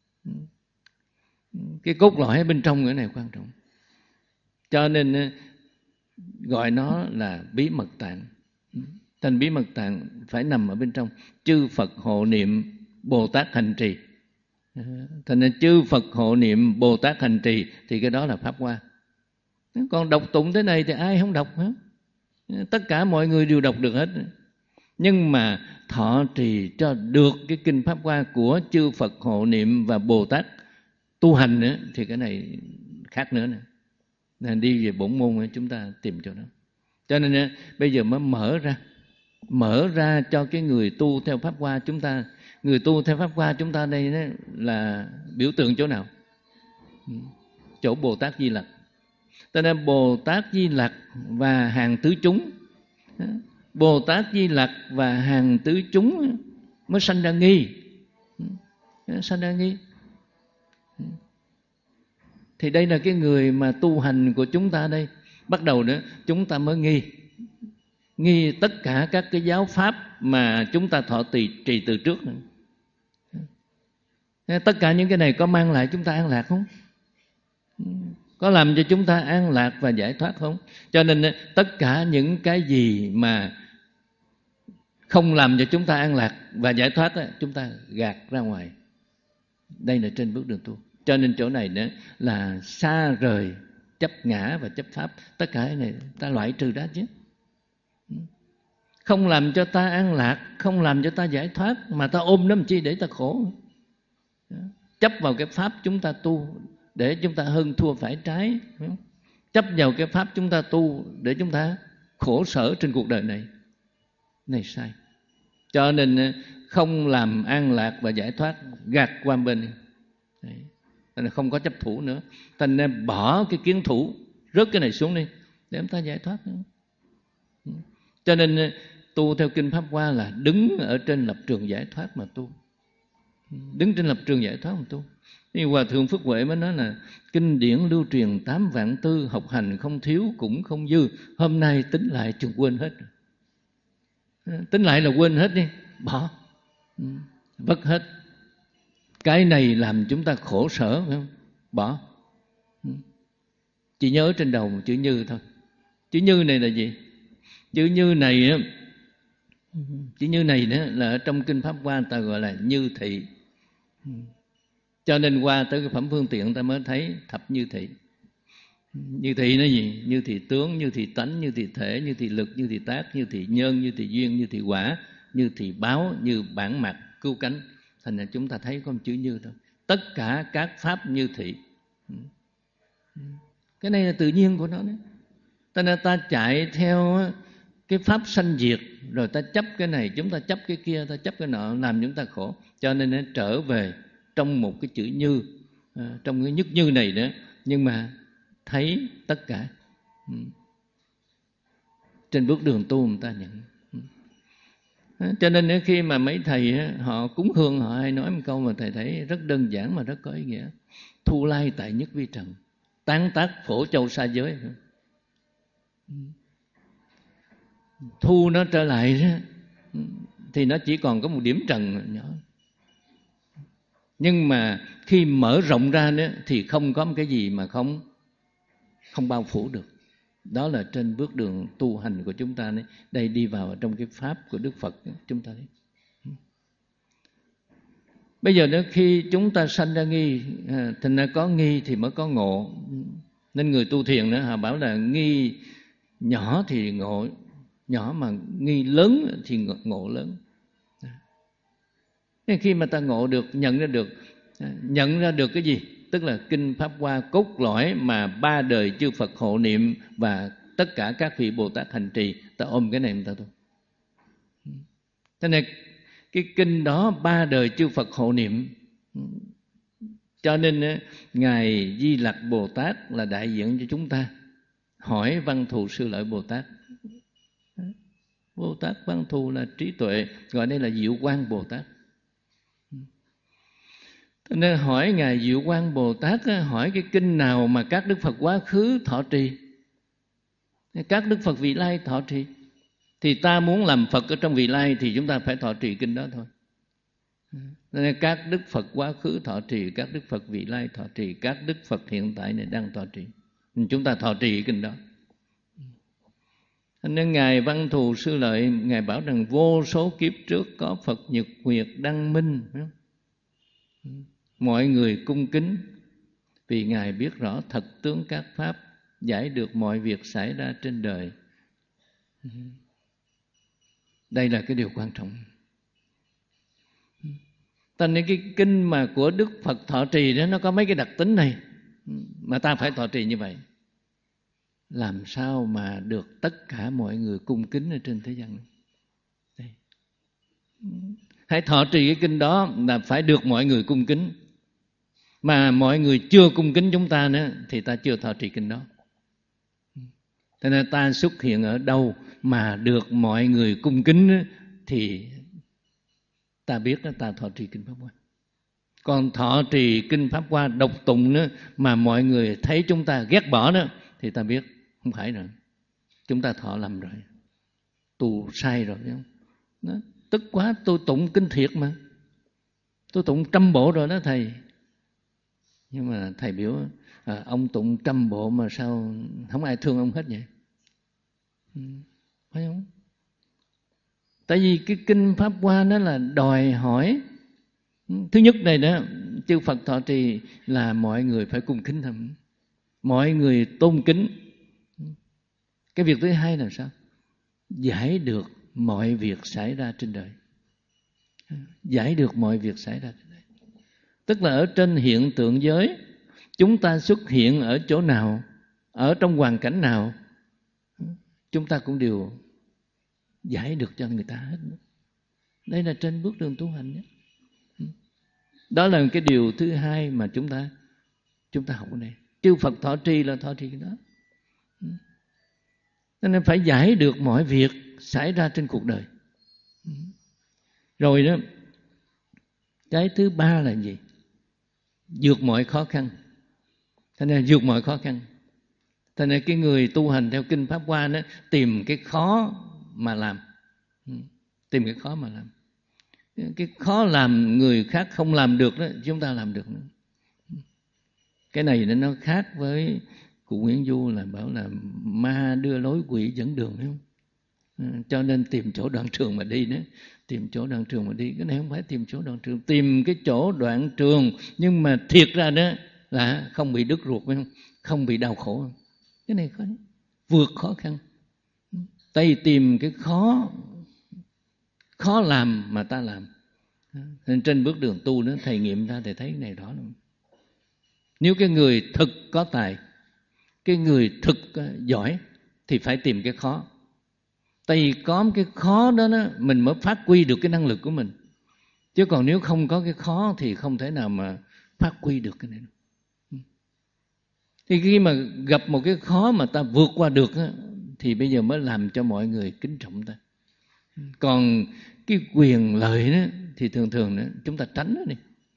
Cái cốt lõi ở bên trong cái này quan trọng. Cho nên gọi nó là bí mật tạng. Thành bí mật tạng phải nằm ở bên trong. Chư Phật hộ niệm, Bồ Tát hành trì. Thành nên chư Phật hộ niệm, Bồ Tát hành trì thì cái đó là Pháp Hoa. Còn đọc tụng thế này thì ai không đọc hết? Tất cả mọi người đều đọc được hết. Nhưng mà thọ trì cho được cái kinh Pháp Hoa của chư Phật hộ niệm và Bồ Tát tu hành nữa, thì cái này khác nữa nè. Nên đi về bổn môn chúng ta tìm cho nó. Cho nên bây giờ mới mở ra cho cái người tu theo Pháp Hoa chúng ta. Người tu theo Pháp Hoa chúng ta đây là biểu tượng chỗ nào? Chỗ Bồ Tát Di Lặc. Cho nên Bồ Tát Di Lặc và hàng tứ chúng, Bồ Tát Di Lặc và hàng tứ chúng mới sanh ra nghi. Sanh ra nghi. Thì đây là cái người mà tu hành của chúng ta đây. Bắt đầu nữa chúng ta mới nghi tất cả các cái giáo pháp mà chúng ta thọ trì từ trước. Tất cả những cái này có mang lại chúng ta an lạc không? Có làm cho chúng ta an lạc và giải thoát không? Cho nên tất cả những cái gì mà không làm cho chúng ta an lạc và giải thoát chúng ta gạt ra ngoài. Đây là trên bước đường tu. Cho nên chỗ này nữa là xa rời chấp ngã và chấp pháp. Tất cả cái này ta loại trừ đó chứ. Không làm cho ta an lạc, không làm cho ta giải thoát, mà ta ôm nó làm chi để ta khổ. Chấp vào cái pháp chúng ta tu để chúng ta hơn thua phải trái. Chấp vào cái pháp chúng ta tu để chúng ta khổ sở trên cuộc đời này. Này sai. Cho nên không làm an lạc và giải thoát, gạt qua bên. Đấy. Nên không có chấp thủ nữa. Thành nên bỏ cái kiến thủ, rớt cái này xuống đi để chúng ta giải thoát nữa. Cho nên tu theo kinh Pháp Hoa là đứng ở trên lập trường giải thoát mà tu. Đứng trên lập trường giải thoát mà tu. Thì Hòa Thượng Phước Huệ mới nói là kinh điển lưu truyền 8 vạn tư, học hành không thiếu cũng không dư. Hôm nay tính lại chừng quên hết. Tính lại là quên hết đi, bỏ, vất hết. Cái này làm chúng ta khổ sở, phải không? Bỏ. Chỉ nhớ trên đầu một chữ như thôi. Chữ như này là gì? Chữ như này nữa là ở trong kinh Pháp Hoa ta gọi là như thị. Cho nên qua tới cái phẩm phương tiện ta mới thấy thập như thị. Như thị nó gì? Như thị tướng, như thị tánh, như thị thể, như thị lực, như thị tác, như thị nhân, như thị duyên, như thị quả, như thị báo, như bản mặt, cứu cánh. Thành ra chúng ta thấy có một chữ như thôi. Tất cả các pháp như thị. Cái này là tự nhiên của nó đấy. Cho nên ta chạy theo cái pháp sanh diệt, rồi ta chấp cái này, chúng ta chấp cái kia, ta chấp cái nọ, làm chúng ta khổ. Cho nên nó trở về trong một cái chữ như, trong cái nhất như này nữa. Nhưng mà thấy tất cả. Trên bước đường tu người ta nhận. Cho nên khi mà mấy thầy họ cúng hương, họ hay nói một câu mà thầy thấy rất đơn giản mà rất có ý nghĩa. Thu lai tại nhất vi trần, tán tác phổ châu xa giới. Thu nó trở lại thì nó chỉ còn có một điểm trần nhỏ. Nhưng mà khi mở rộng ra nữa thì không có một cái gì mà không bao phủ được. Đó là trên bước đường tu hành của chúng ta. Đây đi vào trong cái pháp của Đức Phật chúng ta thấy. Bây giờ nữa khi chúng ta sanh ra nghi, thành ra có nghi thì mới có ngộ. Nên người tu thiền nữa họ bảo là nghi nhỏ thì ngộ nhỏ, mà nghi lớn thì ngộ lớn. Nên khi mà ta ngộ được, nhận ra được cái gì? Tức là kinh Pháp Hoa cốt lõi mà 3 đời chư Phật hộ niệm và tất cả các vị Bồ Tát hành trì, ta ôm cái này mà ta tu. Thế nên cái kinh đó 3 đời chư Phật hộ niệm. Cho nên Ngài Di Lặc Bồ Tát là đại diện cho chúng ta. Hỏi Văn Thù Sư Lợi Bồ Tát. Bồ Tát Văn Thù là trí tuệ, gọi đây là Diệu Quang Bồ Tát. Nên hỏi Ngài Diệu Quang Bồ Tát, hỏi cái kinh nào mà các Đức Phật quá khứ thọ trì, các Đức Phật vị lai thọ trì, thì ta muốn làm Phật ở trong vị lai thì chúng ta phải thọ trì kinh đó thôi. Nên các Đức Phật quá khứ thọ trì, các Đức Phật vị lai thọ trì, các Đức Phật hiện tại này đang thọ trì, chúng ta thọ trì kinh đó. Nên Ngài Văn Thù Sư Lợi, Ngài bảo rằng vô số kiếp trước có Phật Nhật Nguyệt Đăng Minh, mọi người cung kính vì Ngài biết rõ thật tướng các pháp, giải được mọi việc xảy ra trên đời. Đây là cái điều quan trọng. Ta nên cái kinh mà của Đức Phật thọ trì đó, nó có mấy cái đặc tính này mà ta phải thọ trì như vậy. Làm sao mà được tất cả mọi người cung kính ở trên thế gian này? Đây. Hãy thọ trì cái kinh đó là phải được mọi người cung kính. Mà mọi người chưa cung kính chúng ta nữa thì ta chưa thọ trì kinh đó. Thế nên ta xuất hiện ở đâu mà được mọi người cung kính thì ta biết ta thọ trì kinh Pháp Hoa. Còn thọ trì kinh Pháp Hoa độc tụng nữa mà mọi người thấy chúng ta ghét bỏ đó thì ta biết không phải rồi, chúng ta thọ lầm rồi, tu sai rồi. Đó, tức quá, tôi tụng kinh thiệt mà, tôi tụng 100 bộ rồi đó thầy. Nhưng mà thầy biểu ông tụng 100 bộ mà sao không ai thương ông hết vậy? Phải không? Tại vì cái kinh Pháp Hoa nó là đòi hỏi. Thứ nhất này đó, chư Phật thọ trì là mọi người phải cung kính thầm, mọi người tôn kính. Cái việc thứ hai là sao? Giải được mọi việc xảy ra trên đời. Giải được mọi việc xảy ra trên đời. Tức là ở trên hiện tượng giới, chúng ta xuất hiện ở chỗ nào, ở trong hoàn cảnh nào, chúng ta cũng đều giải được cho người ta hết. Đây là trên bước đường tu hành nhé. Đó là cái điều thứ hai mà chúng ta học ở đây. Chư Phật thọ trì là thọ trì cái đó. Nên phải giải được mọi việc xảy ra trên cuộc đời. Rồi đó, cái thứ ba là gì? Vượt mọi khó khăn. Thế nên vượt mọi khó khăn. Thế nên cái người tu hành theo kinh Pháp Hoa đó, tìm cái khó mà làm. Tìm cái khó mà làm. Cái khó làm người khác không làm được đó, chúng ta làm được nữa. Cái này nó khác với cụ Nguyễn Du là bảo là ma đưa lối quỷ dẫn đường, phải không? Cho nên tìm chỗ đoạn trường mà đi nữa. Tìm chỗ đoạn trường mà đi. Cái này không phải tìm chỗ đoạn trường, tìm cái chỗ đoạn trường nhưng mà thiệt ra đó là không bị đứt ruột, phải không? Không bị đau khổ. Cái này khó, vượt khó khăn. Tay tìm cái khó làm mà ta làm. Nên trên bước đường tu đó, thầy nghiệm ra thầy thấy cái này rõ lắm. Nếu cái người thực có tài, cái người thực giỏi thì phải tìm cái khó. Tại vì có cái khó đó, mình mới phát huy được cái năng lực của mình. Chứ còn nếu không có cái khó thì không thể nào mà phát huy được cái này. Thì khi mà gặp một cái khó mà ta vượt qua được thì bây giờ mới làm cho mọi người kính trọng ta. Còn cái quyền lợi đó thì thường đó, chúng ta tránh nó đi.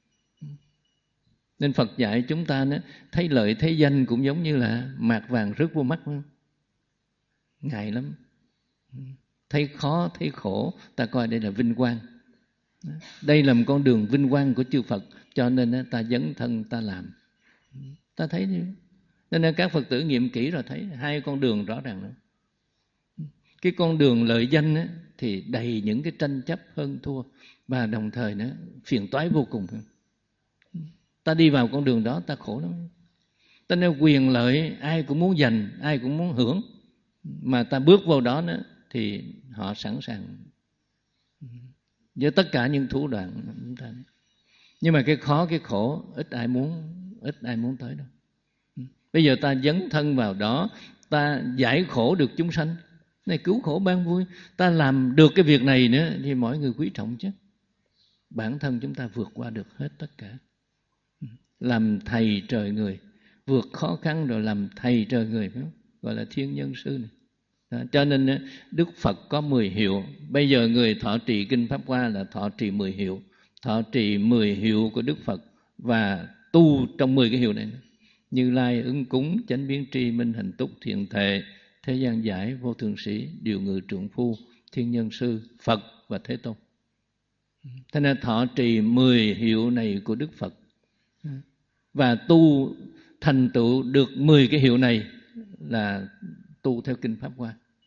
Nên Phật dạy chúng ta đó, thấy lợi thấy danh cũng giống như là mạt vàng rớt vô mắt, ngại lắm. Thấy khó thấy khổ, ta coi đây là vinh quang. Đây là một con đường vinh quang của chư Phật, cho nên ta dấn thân ta làm. Ta thấy như nên các Phật tử nghiệm kỹ rồi thấy hai con đường rõ ràng lắm. Cái con đường lợi danh á, thì đầy những cái tranh chấp hơn thua, và đồng thời nó phiền toái vô cùng. Ta đi vào con đường đó ta khổ lắm. Ta nên quyền lợi ai cũng muốn giành, ai cũng muốn hưởng, mà ta bước vào đó nữa, thì họ sẵn sàng với tất cả những thủ đoạn chúng ta. Nhưng mà cái khó cái khổ ít ai muốn tới đâu. Bây giờ ta dấn thân vào đó, ta giải khổ được chúng sanh, này cứu khổ ban vui, ta làm được cái việc này nữa thì mọi người quý trọng chứ. Bản thân chúng ta vượt qua được hết tất cả. Làm thầy trời người, vượt khó khăn rồi làm thầy trời người, phải không? Gọi là thiên nhân sư này. Đó, cho nên Đức Phật có 10 hiệu. Bây giờ người thọ trì kinh Pháp Hoa là thọ trì 10 hiệu. Thọ trì 10 hiệu của Đức Phật và tu trong 10 cái hiệu này. Như Lai, ứng cúng, chánh biến tri, minh hành túc, thiện thệ, thế gian giải, vô thượng sĩ, điều ngự trượng phu, thiên nhân sư, Phật và Thế Tôn. Thế nên thọ trì 10 hiệu này của Đức Phật và tu thành tựu được 10 cái hiệu này là tu theo kinh Pháp Hoa.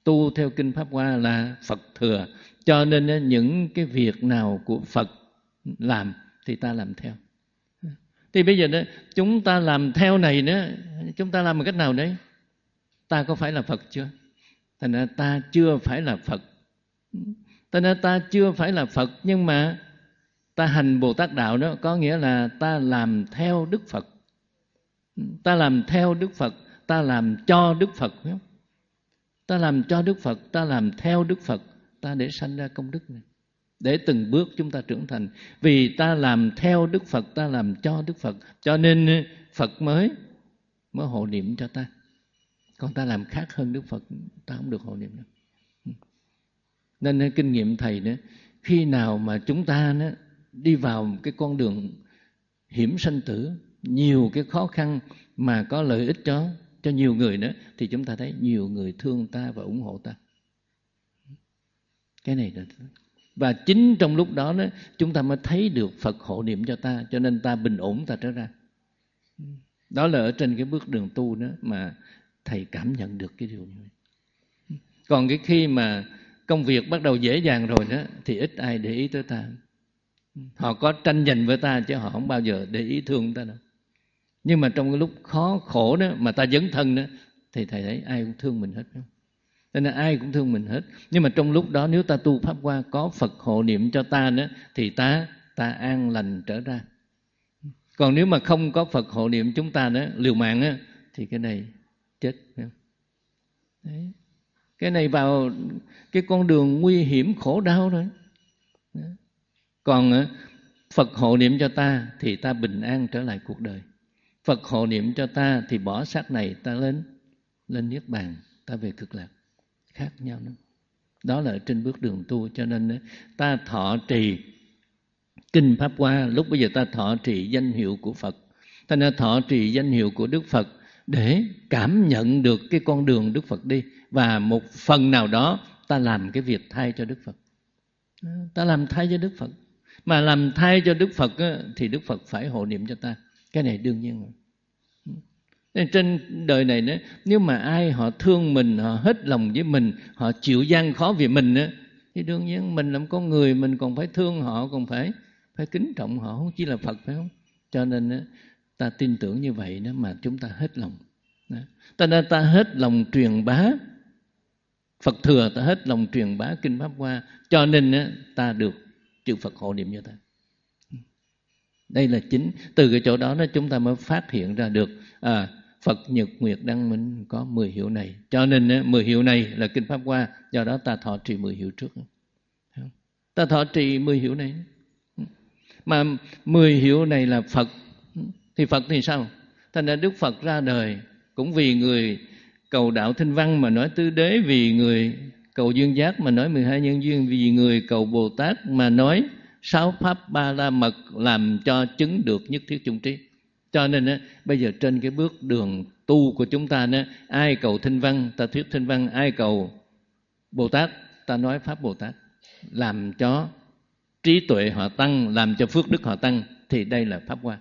tu theo kinh Pháp Hoa là Phật thừa, cho nên những cái việc nào của Phật làm thì ta làm theo. Thì bây giờ đó, chúng ta làm theo này nữa, chúng ta làm một cách nào đấy? Ta có phải là Phật chưa? Thành ra ta chưa phải là Phật. Thành ra ta chưa phải là Phật, nhưng mà ta hành Bồ Tát đạo đó có nghĩa là ta làm theo Đức Phật. Ta làm theo Đức Phật, ta làm cho Đức Phật, phải không? Ta làm cho Đức Phật, ta làm theo Đức Phật, ta để sanh ra công đức này, để từng bước chúng ta trưởng thành. Vì ta làm theo Đức Phật, ta làm cho Đức Phật, cho nên Phật mới hộ niệm cho ta. Còn ta làm khác hơn Đức Phật, ta không được hộ niệm đâu. Nên kinh nghiệm thầy nữa, khi nào mà chúng ta đó, đi vào cái con đường hiểm sanh tử, nhiều cái khó khăn mà có lợi ích cho nhiều người nữa, thì chúng ta thấy nhiều người thương ta và ủng hộ ta. Cái này là, và chính trong lúc đó, chúng ta mới thấy được Phật hộ niệm cho ta, cho nên ta bình ổn, ta trở ra. Đó là ở trên cái bước đường tu đó mà thầy cảm nhận được cái điều như vậy. Còn cái khi mà công việc bắt đầu dễ dàng rồi đó, thì ít ai để ý tới ta. Họ có tranh giành với ta chứ họ không bao giờ để ý thương ta đâu. Nhưng mà trong cái lúc khó khổ đó mà ta dấn thân đó, thì thầy thấy ai cũng thương mình hết. Nên là ai cũng thương mình hết. Nhưng mà trong lúc đó nếu ta tu Pháp Hoa, có Phật hộ niệm cho ta nữa, thì ta an lành trở ra. Còn nếu mà không có Phật hộ niệm chúng ta đó, liều mạng đó, thì cái này chết. Đấy. Cái này vào cái con đường nguy hiểm khổ đau rồi. Còn Phật hộ niệm cho ta thì ta bình an trở lại cuộc đời. Phật hộ niệm cho ta thì bỏ xác này, ta lên Niết Bàn, ta về Cực Lạc. Khác nhau lắm. Đó là ở trên bước đường tu. Cho nên ta thọ trì kinh Pháp Hoa, lúc bây giờ ta thọ trì danh hiệu của Phật. Ta nên thọ trì danh hiệu của Đức Phật để cảm nhận được cái con đường Đức Phật đi. Và một phần nào đó ta làm cái việc thay cho Đức Phật. Ta làm thay cho Đức Phật. Mà làm thay cho Đức Phật thì Đức Phật phải hộ niệm cho ta. Cái này đương nhiên rồi. Nên trên đời này nữa, nếu mà ai họ thương mình, họ hết lòng với mình, họ chịu gian khó vì mình nữa, thì đương nhiên mình làm con người, mình còn phải thương họ, còn phải kính trọng họ, không chỉ là Phật, phải không? Cho nên ta tin tưởng như vậy đó mà chúng ta hết lòng. Ta hết lòng truyền bá Phật thừa, ta hết lòng truyền bá kinh Pháp Hoa, cho nên ta được chư Phật hộ niệm cho ta. Đây là chính. Từ cái chỗ đó chúng ta mới phát hiện ra được Phật Nhật Nguyệt Đăng Minh có 10 hiệu này. Cho nên 10 hiệu này là kinh Pháp Hoa. Do đó ta thọ trì 10 hiệu trước. Ta thọ trì 10 hiệu này. Mà 10 hiệu này là Phật. Thì Phật thì sao? Thành ra Đức Phật ra đời cũng vì người cầu đạo Thinh Văn mà nói tứ đế, vì người cầu duyên giác mà nói 12 nhân duyên, vì người cầu Bồ Tát mà nói 6 pháp ba la mật, làm cho chứng được nhất thiết chung trí. Cho nên bây giờ trên cái bước đường tu của chúng ta, ai cầu Thinh Văn ta thuyết Thinh Văn, ai cầu Bồ Tát ta nói pháp Bồ Tát, làm cho trí tuệ họ tăng, làm cho phước đức họ tăng. Thì đây là Pháp Hoa.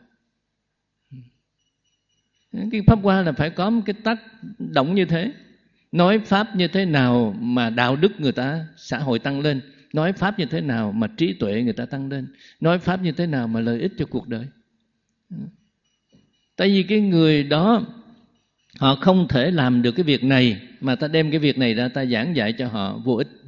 Cái Pháp Hoa là phải có một cái tác động như thế. Nói pháp như thế nào mà đạo đức người ta, xã hội tăng lên. Nói pháp như thế nào mà trí tuệ người ta tăng lên. Nói pháp như thế nào mà lợi ích cho cuộc đời. Tại vì cái người đó họ không thể làm được cái việc này, mà ta đem cái việc này ra ta giảng dạy cho họ vô ích.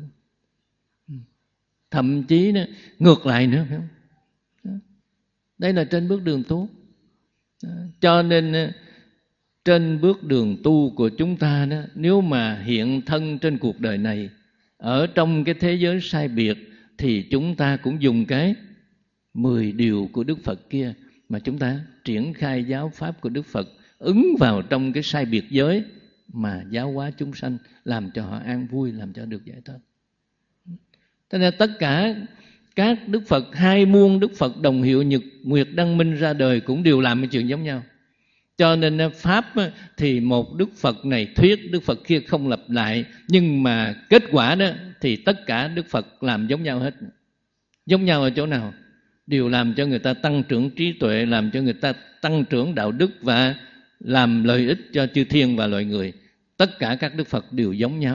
Thậm chí ngược lại nữa, phải không? Đây là trên bước đường tu. Cho nên trên bước đường tu của chúng ta đó, nếu mà hiện thân trên cuộc đời này, ở trong cái thế giới sai biệt, thì chúng ta cũng dùng cái 10 điều của Đức Phật kia mà chúng ta triển khai giáo pháp của Đức Phật, ứng vào trong cái sai biệt giới mà giáo hóa chúng sanh, làm cho họ an vui, làm cho được giải thoát. Thế nên tất cả các Đức Phật, 2 muôn Đức Phật đồng hiệu Nhật Nguyệt Đăng Minh ra đời cũng đều làm cái chuyện giống nhau. Cho nên pháp thì một Đức Phật này thuyết, Đức Phật kia không lặp lại, nhưng mà kết quả đó thì tất cả Đức Phật làm giống nhau hết. Giống nhau ở chỗ nào? Đều làm cho người ta tăng trưởng trí tuệ, làm cho người ta tăng trưởng đạo đức và làm lợi ích cho chư thiên và loài người. Tất cả các Đức Phật đều giống nhau.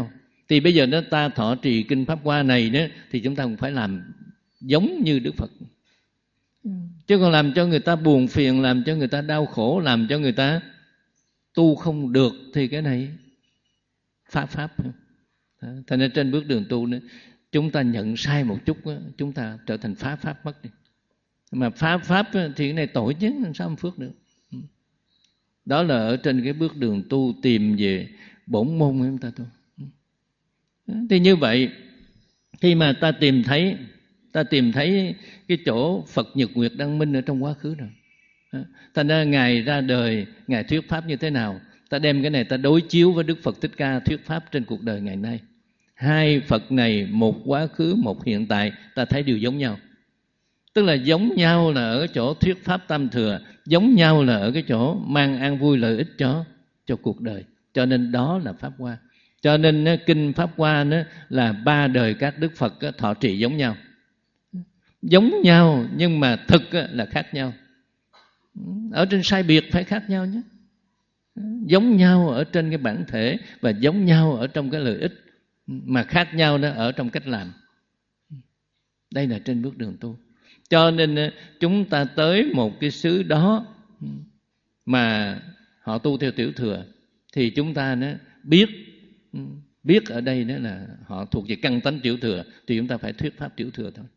Thì bây giờ ta thọ trì kinh Pháp Hoa này đó, thì chúng ta cũng phải làm giống như Đức Phật. Chứ còn làm cho người ta buồn phiền, làm cho người ta đau khổ, làm cho người ta tu không được, thì cái này phá pháp. Thành ra trên bước đường tu nữa, chúng ta nhận sai một chút, chúng ta trở thành phá pháp mất đi. Mà phá pháp thì cái này tội chứ, làm sao mà phước được. Đó là ở trên cái bước đường tu tìm về bổn môn của chúng ta thôi. Thì như vậy, khi mà ta tìm thấy cái chỗ Phật Nhật Nguyệt Đăng Minh ở trong quá khứ rồi. Thành ra Ngài ra đời, Ngài thuyết pháp như thế nào, ta đem cái này ta đối chiếu với Đức Phật Thích Ca thuyết pháp trên cuộc đời ngày nay. Hai Phật này, một quá khứ, một hiện tại, ta thấy đều giống nhau. Tức là giống nhau là ở chỗ thuyết pháp tam thừa, giống nhau là ở cái chỗ mang an vui lợi ích cho cuộc đời. Cho nên đó là Pháp Hoa. Cho nên kinh Pháp Hoa là 3 đời các Đức Phật thọ trì giống nhau. Giống nhau nhưng mà thực là khác nhau. Ở trên sai biệt phải khác nhau nhé. Giống nhau ở trên cái bản thể và giống nhau ở trong cái lợi ích, mà khác nhau đó ở trong cách làm. Đây là trên bước đường tu. Cho nên chúng ta tới một cái xứ đó mà họ tu theo tiểu thừa, thì chúng ta biết ở đây đó là họ thuộc về căn tánh tiểu thừa, thì chúng ta phải thuyết pháp tiểu thừa thôi.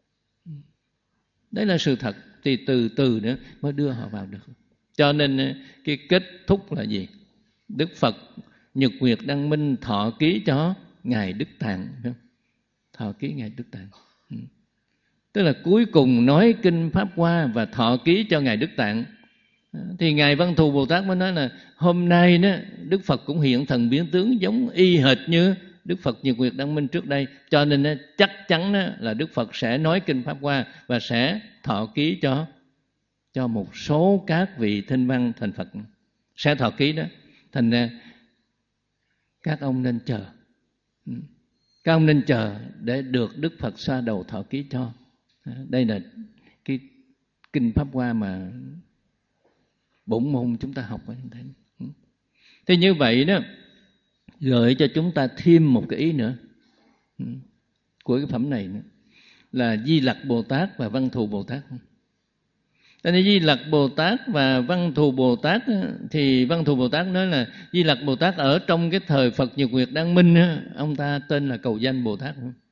Đấy là sự thật. Thì từ từ nữa mới đưa họ vào được. Cho nên cái kết thúc là gì? Đức Phật Nhật Nguyệt Đăng Minh thọ ký cho Ngài Đức Tạng. Thọ ký Ngài Đức Tạng. Tức là cuối cùng nói kinh Pháp Hoa và thọ ký cho Ngài Đức Tạng. Thì Ngài Văn Thù Bồ Tát mới nói là hôm nay đó, Đức Phật cũng hiện thần biến tướng giống y hệt như Đức Phật Nhật Nguyệt Đăng Minh trước đây. Cho nên chắc chắn là Đức Phật sẽ nói kinh Pháp Hoa và sẽ thọ ký cho một số các vị thinh văn thành Phật. Sẽ thọ ký đó. Thành ra các ông nên chờ. Các ông nên chờ để được Đức Phật xoa đầu thọ ký cho. Đây là cái kinh Pháp Hoa mà bổn môn chúng ta học. Thì như vậy đó, gợi cho chúng ta thêm một cái ý nữa của cái phẩm này nữa, là Di Lặc Bồ Tát và Văn Thù Bồ Tát. Tại nên Di Lặc Bồ Tát và Văn Thù Bồ Tát, thì Văn Thù Bồ Tát nói là Di Lặc Bồ Tát ở trong cái thời Phật Nhật Nguyệt Đăng Minh, ông ta tên là Cầu Danh Bồ Tát.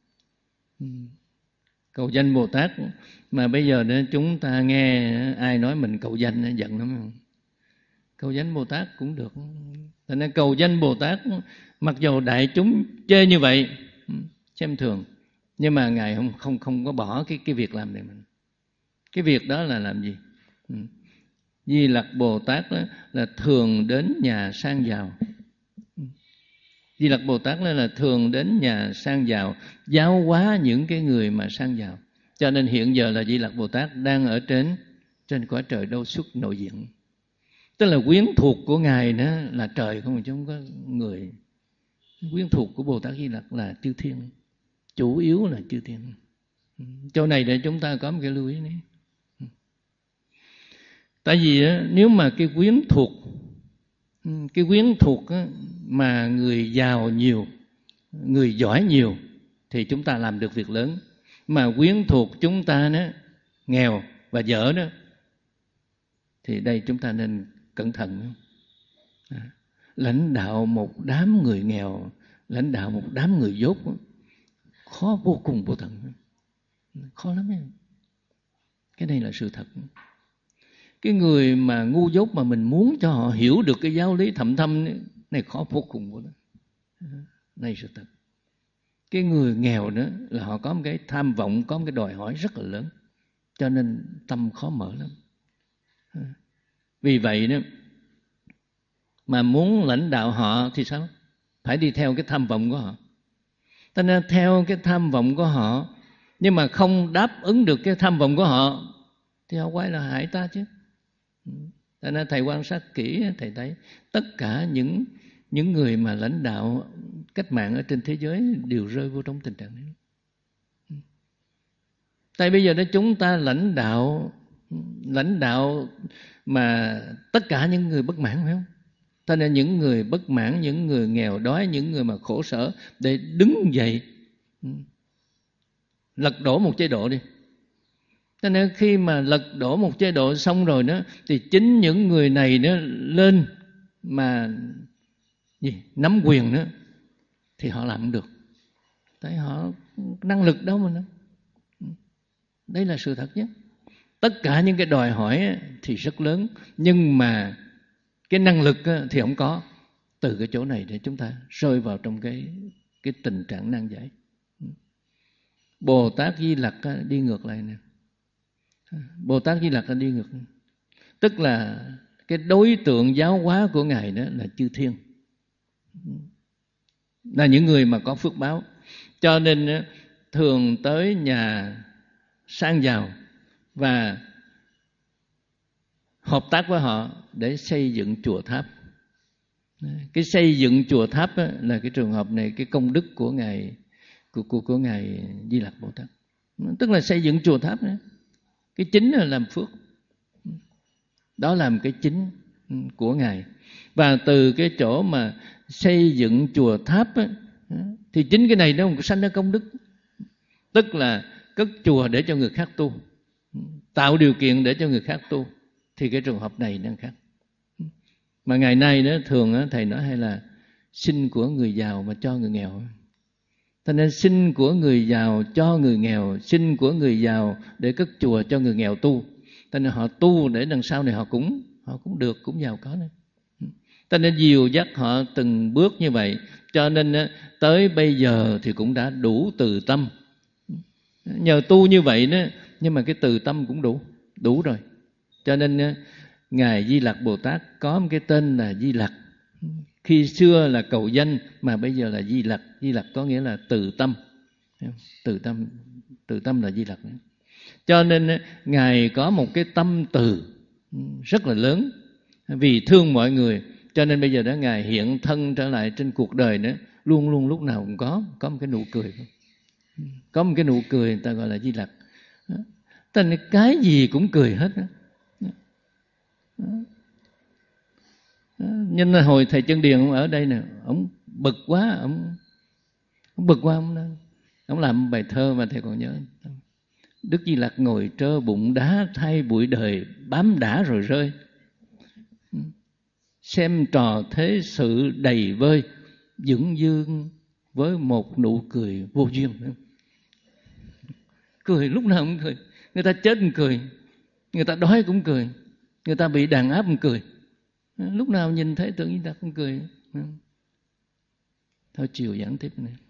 Cầu Danh Bồ Tát, mà bây giờ đó chúng ta nghe ai nói mình cầu danh giận lắm. Cầu Danh Bồ Tát cũng được. Thành ra Cầu Danh Bồ Tát, mặc dù đại chúng chê như vậy, xem thường, nhưng mà Ngài không có bỏ cái việc làm này mình. Cái việc đó là làm gì? Di Lặc Bồ Tát đó là thường đến nhà sang giàu. Di Lặc Bồ Tát là thường đến nhà sang giàu, giáo hóa những cái người mà sang giàu. Cho nên hiện giờ là Di Lặc Bồ Tát đang ở trên cõi trời Đâu Xuất nội diện. Tức là quyến thuộc của Ngài đó là trời không, chứ không có người. Quyến thuộc của Bồ Tát Di Lặc là chư thiên, chủ yếu là chư thiên. Chỗ này để chúng ta có một cái lưu ý này. Tại vì nếu mà cái quyến thuộc mà người giàu nhiều, người giỏi nhiều, thì chúng ta làm được việc lớn. Mà quyến thuộc chúng ta đó nghèo và dở đó, thì đây chúng ta nên cẩn thận. Lãnh đạo một đám người nghèo, lãnh đạo một đám người dốt, khó vô cùng vô tận, khó lắm ấy. Cái này là sự thật. Cái người mà ngu dốt mà mình muốn cho họ hiểu được cái giáo lý thậm thâm này khó vô cùng vô tận. Này sự thật. Cái người nghèo nữa là họ có một cái tham vọng, có một cái đòi hỏi rất là lớn, cho nên tâm khó mở lắm. Vì vậy đó, mà muốn lãnh đạo họ thì sao? Phải đi theo cái tham vọng của họ. Cho nên theo cái tham vọng của họ, nhưng mà không đáp ứng được cái tham vọng của họ, thì họ quay là hại ta chứ. Cho nên thầy quan sát kỹ, thầy thấy tất cả những người mà lãnh đạo cách mạng ở trên thế giới đều rơi vô trong tình trạng này. Tại bây giờ đó chúng ta lãnh đạo mà tất cả những người bất mãn, phải không? Cho nên những người bất mãn, những người nghèo đói, những người mà khổ sở để đứng dậy lật đổ một chế độ đi. Cho nên khi mà lật đổ một chế độ xong rồi đó, thì chính những người này nó lên mà nắm quyền đó, thì họ làm không được. Tại họ năng lực đâu mà nó. Đây là sự thật nhất. Tất cả những cái đòi hỏi thì rất lớn, nhưng mà cái năng lực thì không có. Từ cái chỗ này để chúng ta rơi vào trong cái tình trạng nan giải. Bồ Tát Di Lặc đi ngược lại nè. Bồ Tát Di Lặc đi ngược. Tức là cái đối tượng giáo hóa của Ngài đó là chư thiên, là những người mà có phước báo. Cho nên thường tới nhà sang giàu và hợp tác với họ để xây dựng chùa tháp. Cái xây dựng chùa tháp là cái trường hợp này, cái công đức của Ngài của Ngài Di Lặc Bồ Tát. Tức là xây dựng chùa tháp nữa. Cái chính là làm phước. Đó là một cái chính của Ngài. Và từ cái chỗ mà xây dựng chùa tháp thì chính cái này nó cũng sanh ra công đức. Tức là cất chùa để cho người khác tu, tạo điều kiện để cho người khác tu. Thì cái trường hợp này nó khác. Mà ngày nay đó thường thầy nói hay là xin của người giàu mà cho người nghèo. Cho nên xin của người giàu cho người nghèo, xin của người giàu để cất chùa cho người nghèo tu. Cho nên họ tu để đằng sau này họ cũng được, cũng giàu có nữa. Cho nên dìu dắt họ từng bước như vậy. Cho nên tới bây giờ thì cũng đã đủ từ tâm. Nhờ tu như vậy đó, nhưng mà cái từ tâm cũng đủ rồi. Cho nên Ngài Di Lặc Bồ Tát có một cái tên là Di Lặc. Khi xưa là cầu danh mà bây giờ là Di Lặc. Di Lặc có nghĩa là từ tâm. Từ tâm là Di Lặc. Cho nên Ngài có một cái tâm từ rất là lớn, vì thương mọi người. Cho nên bây giờ đó Ngài hiện thân trở lại trên cuộc đời nữa, luôn luôn lúc nào cũng có một cái nụ cười. Có một cái nụ cười người ta gọi là Di Lặc. Thành cái gì cũng cười hết. Nên là hồi thầy Chân Điền ông ở đây nè, ông bực quá, ông làm bài thơ mà thầy còn nhớ. Đức Di Lặc ngồi trơ bụng đá, thay bụi đời bám đã rồi rơi. Xem trò thế sự đầy vơi, dưỡng dương với một nụ cười vô duyên. Cười lúc nào cũng cười. Người ta chết cũng cười, người ta đói cũng cười, người ta bị đàn áp cũng cười. Lúc nào nhìn thấy tượng Di Lặc cũng cười. Thôi chiều giảng tiếp này.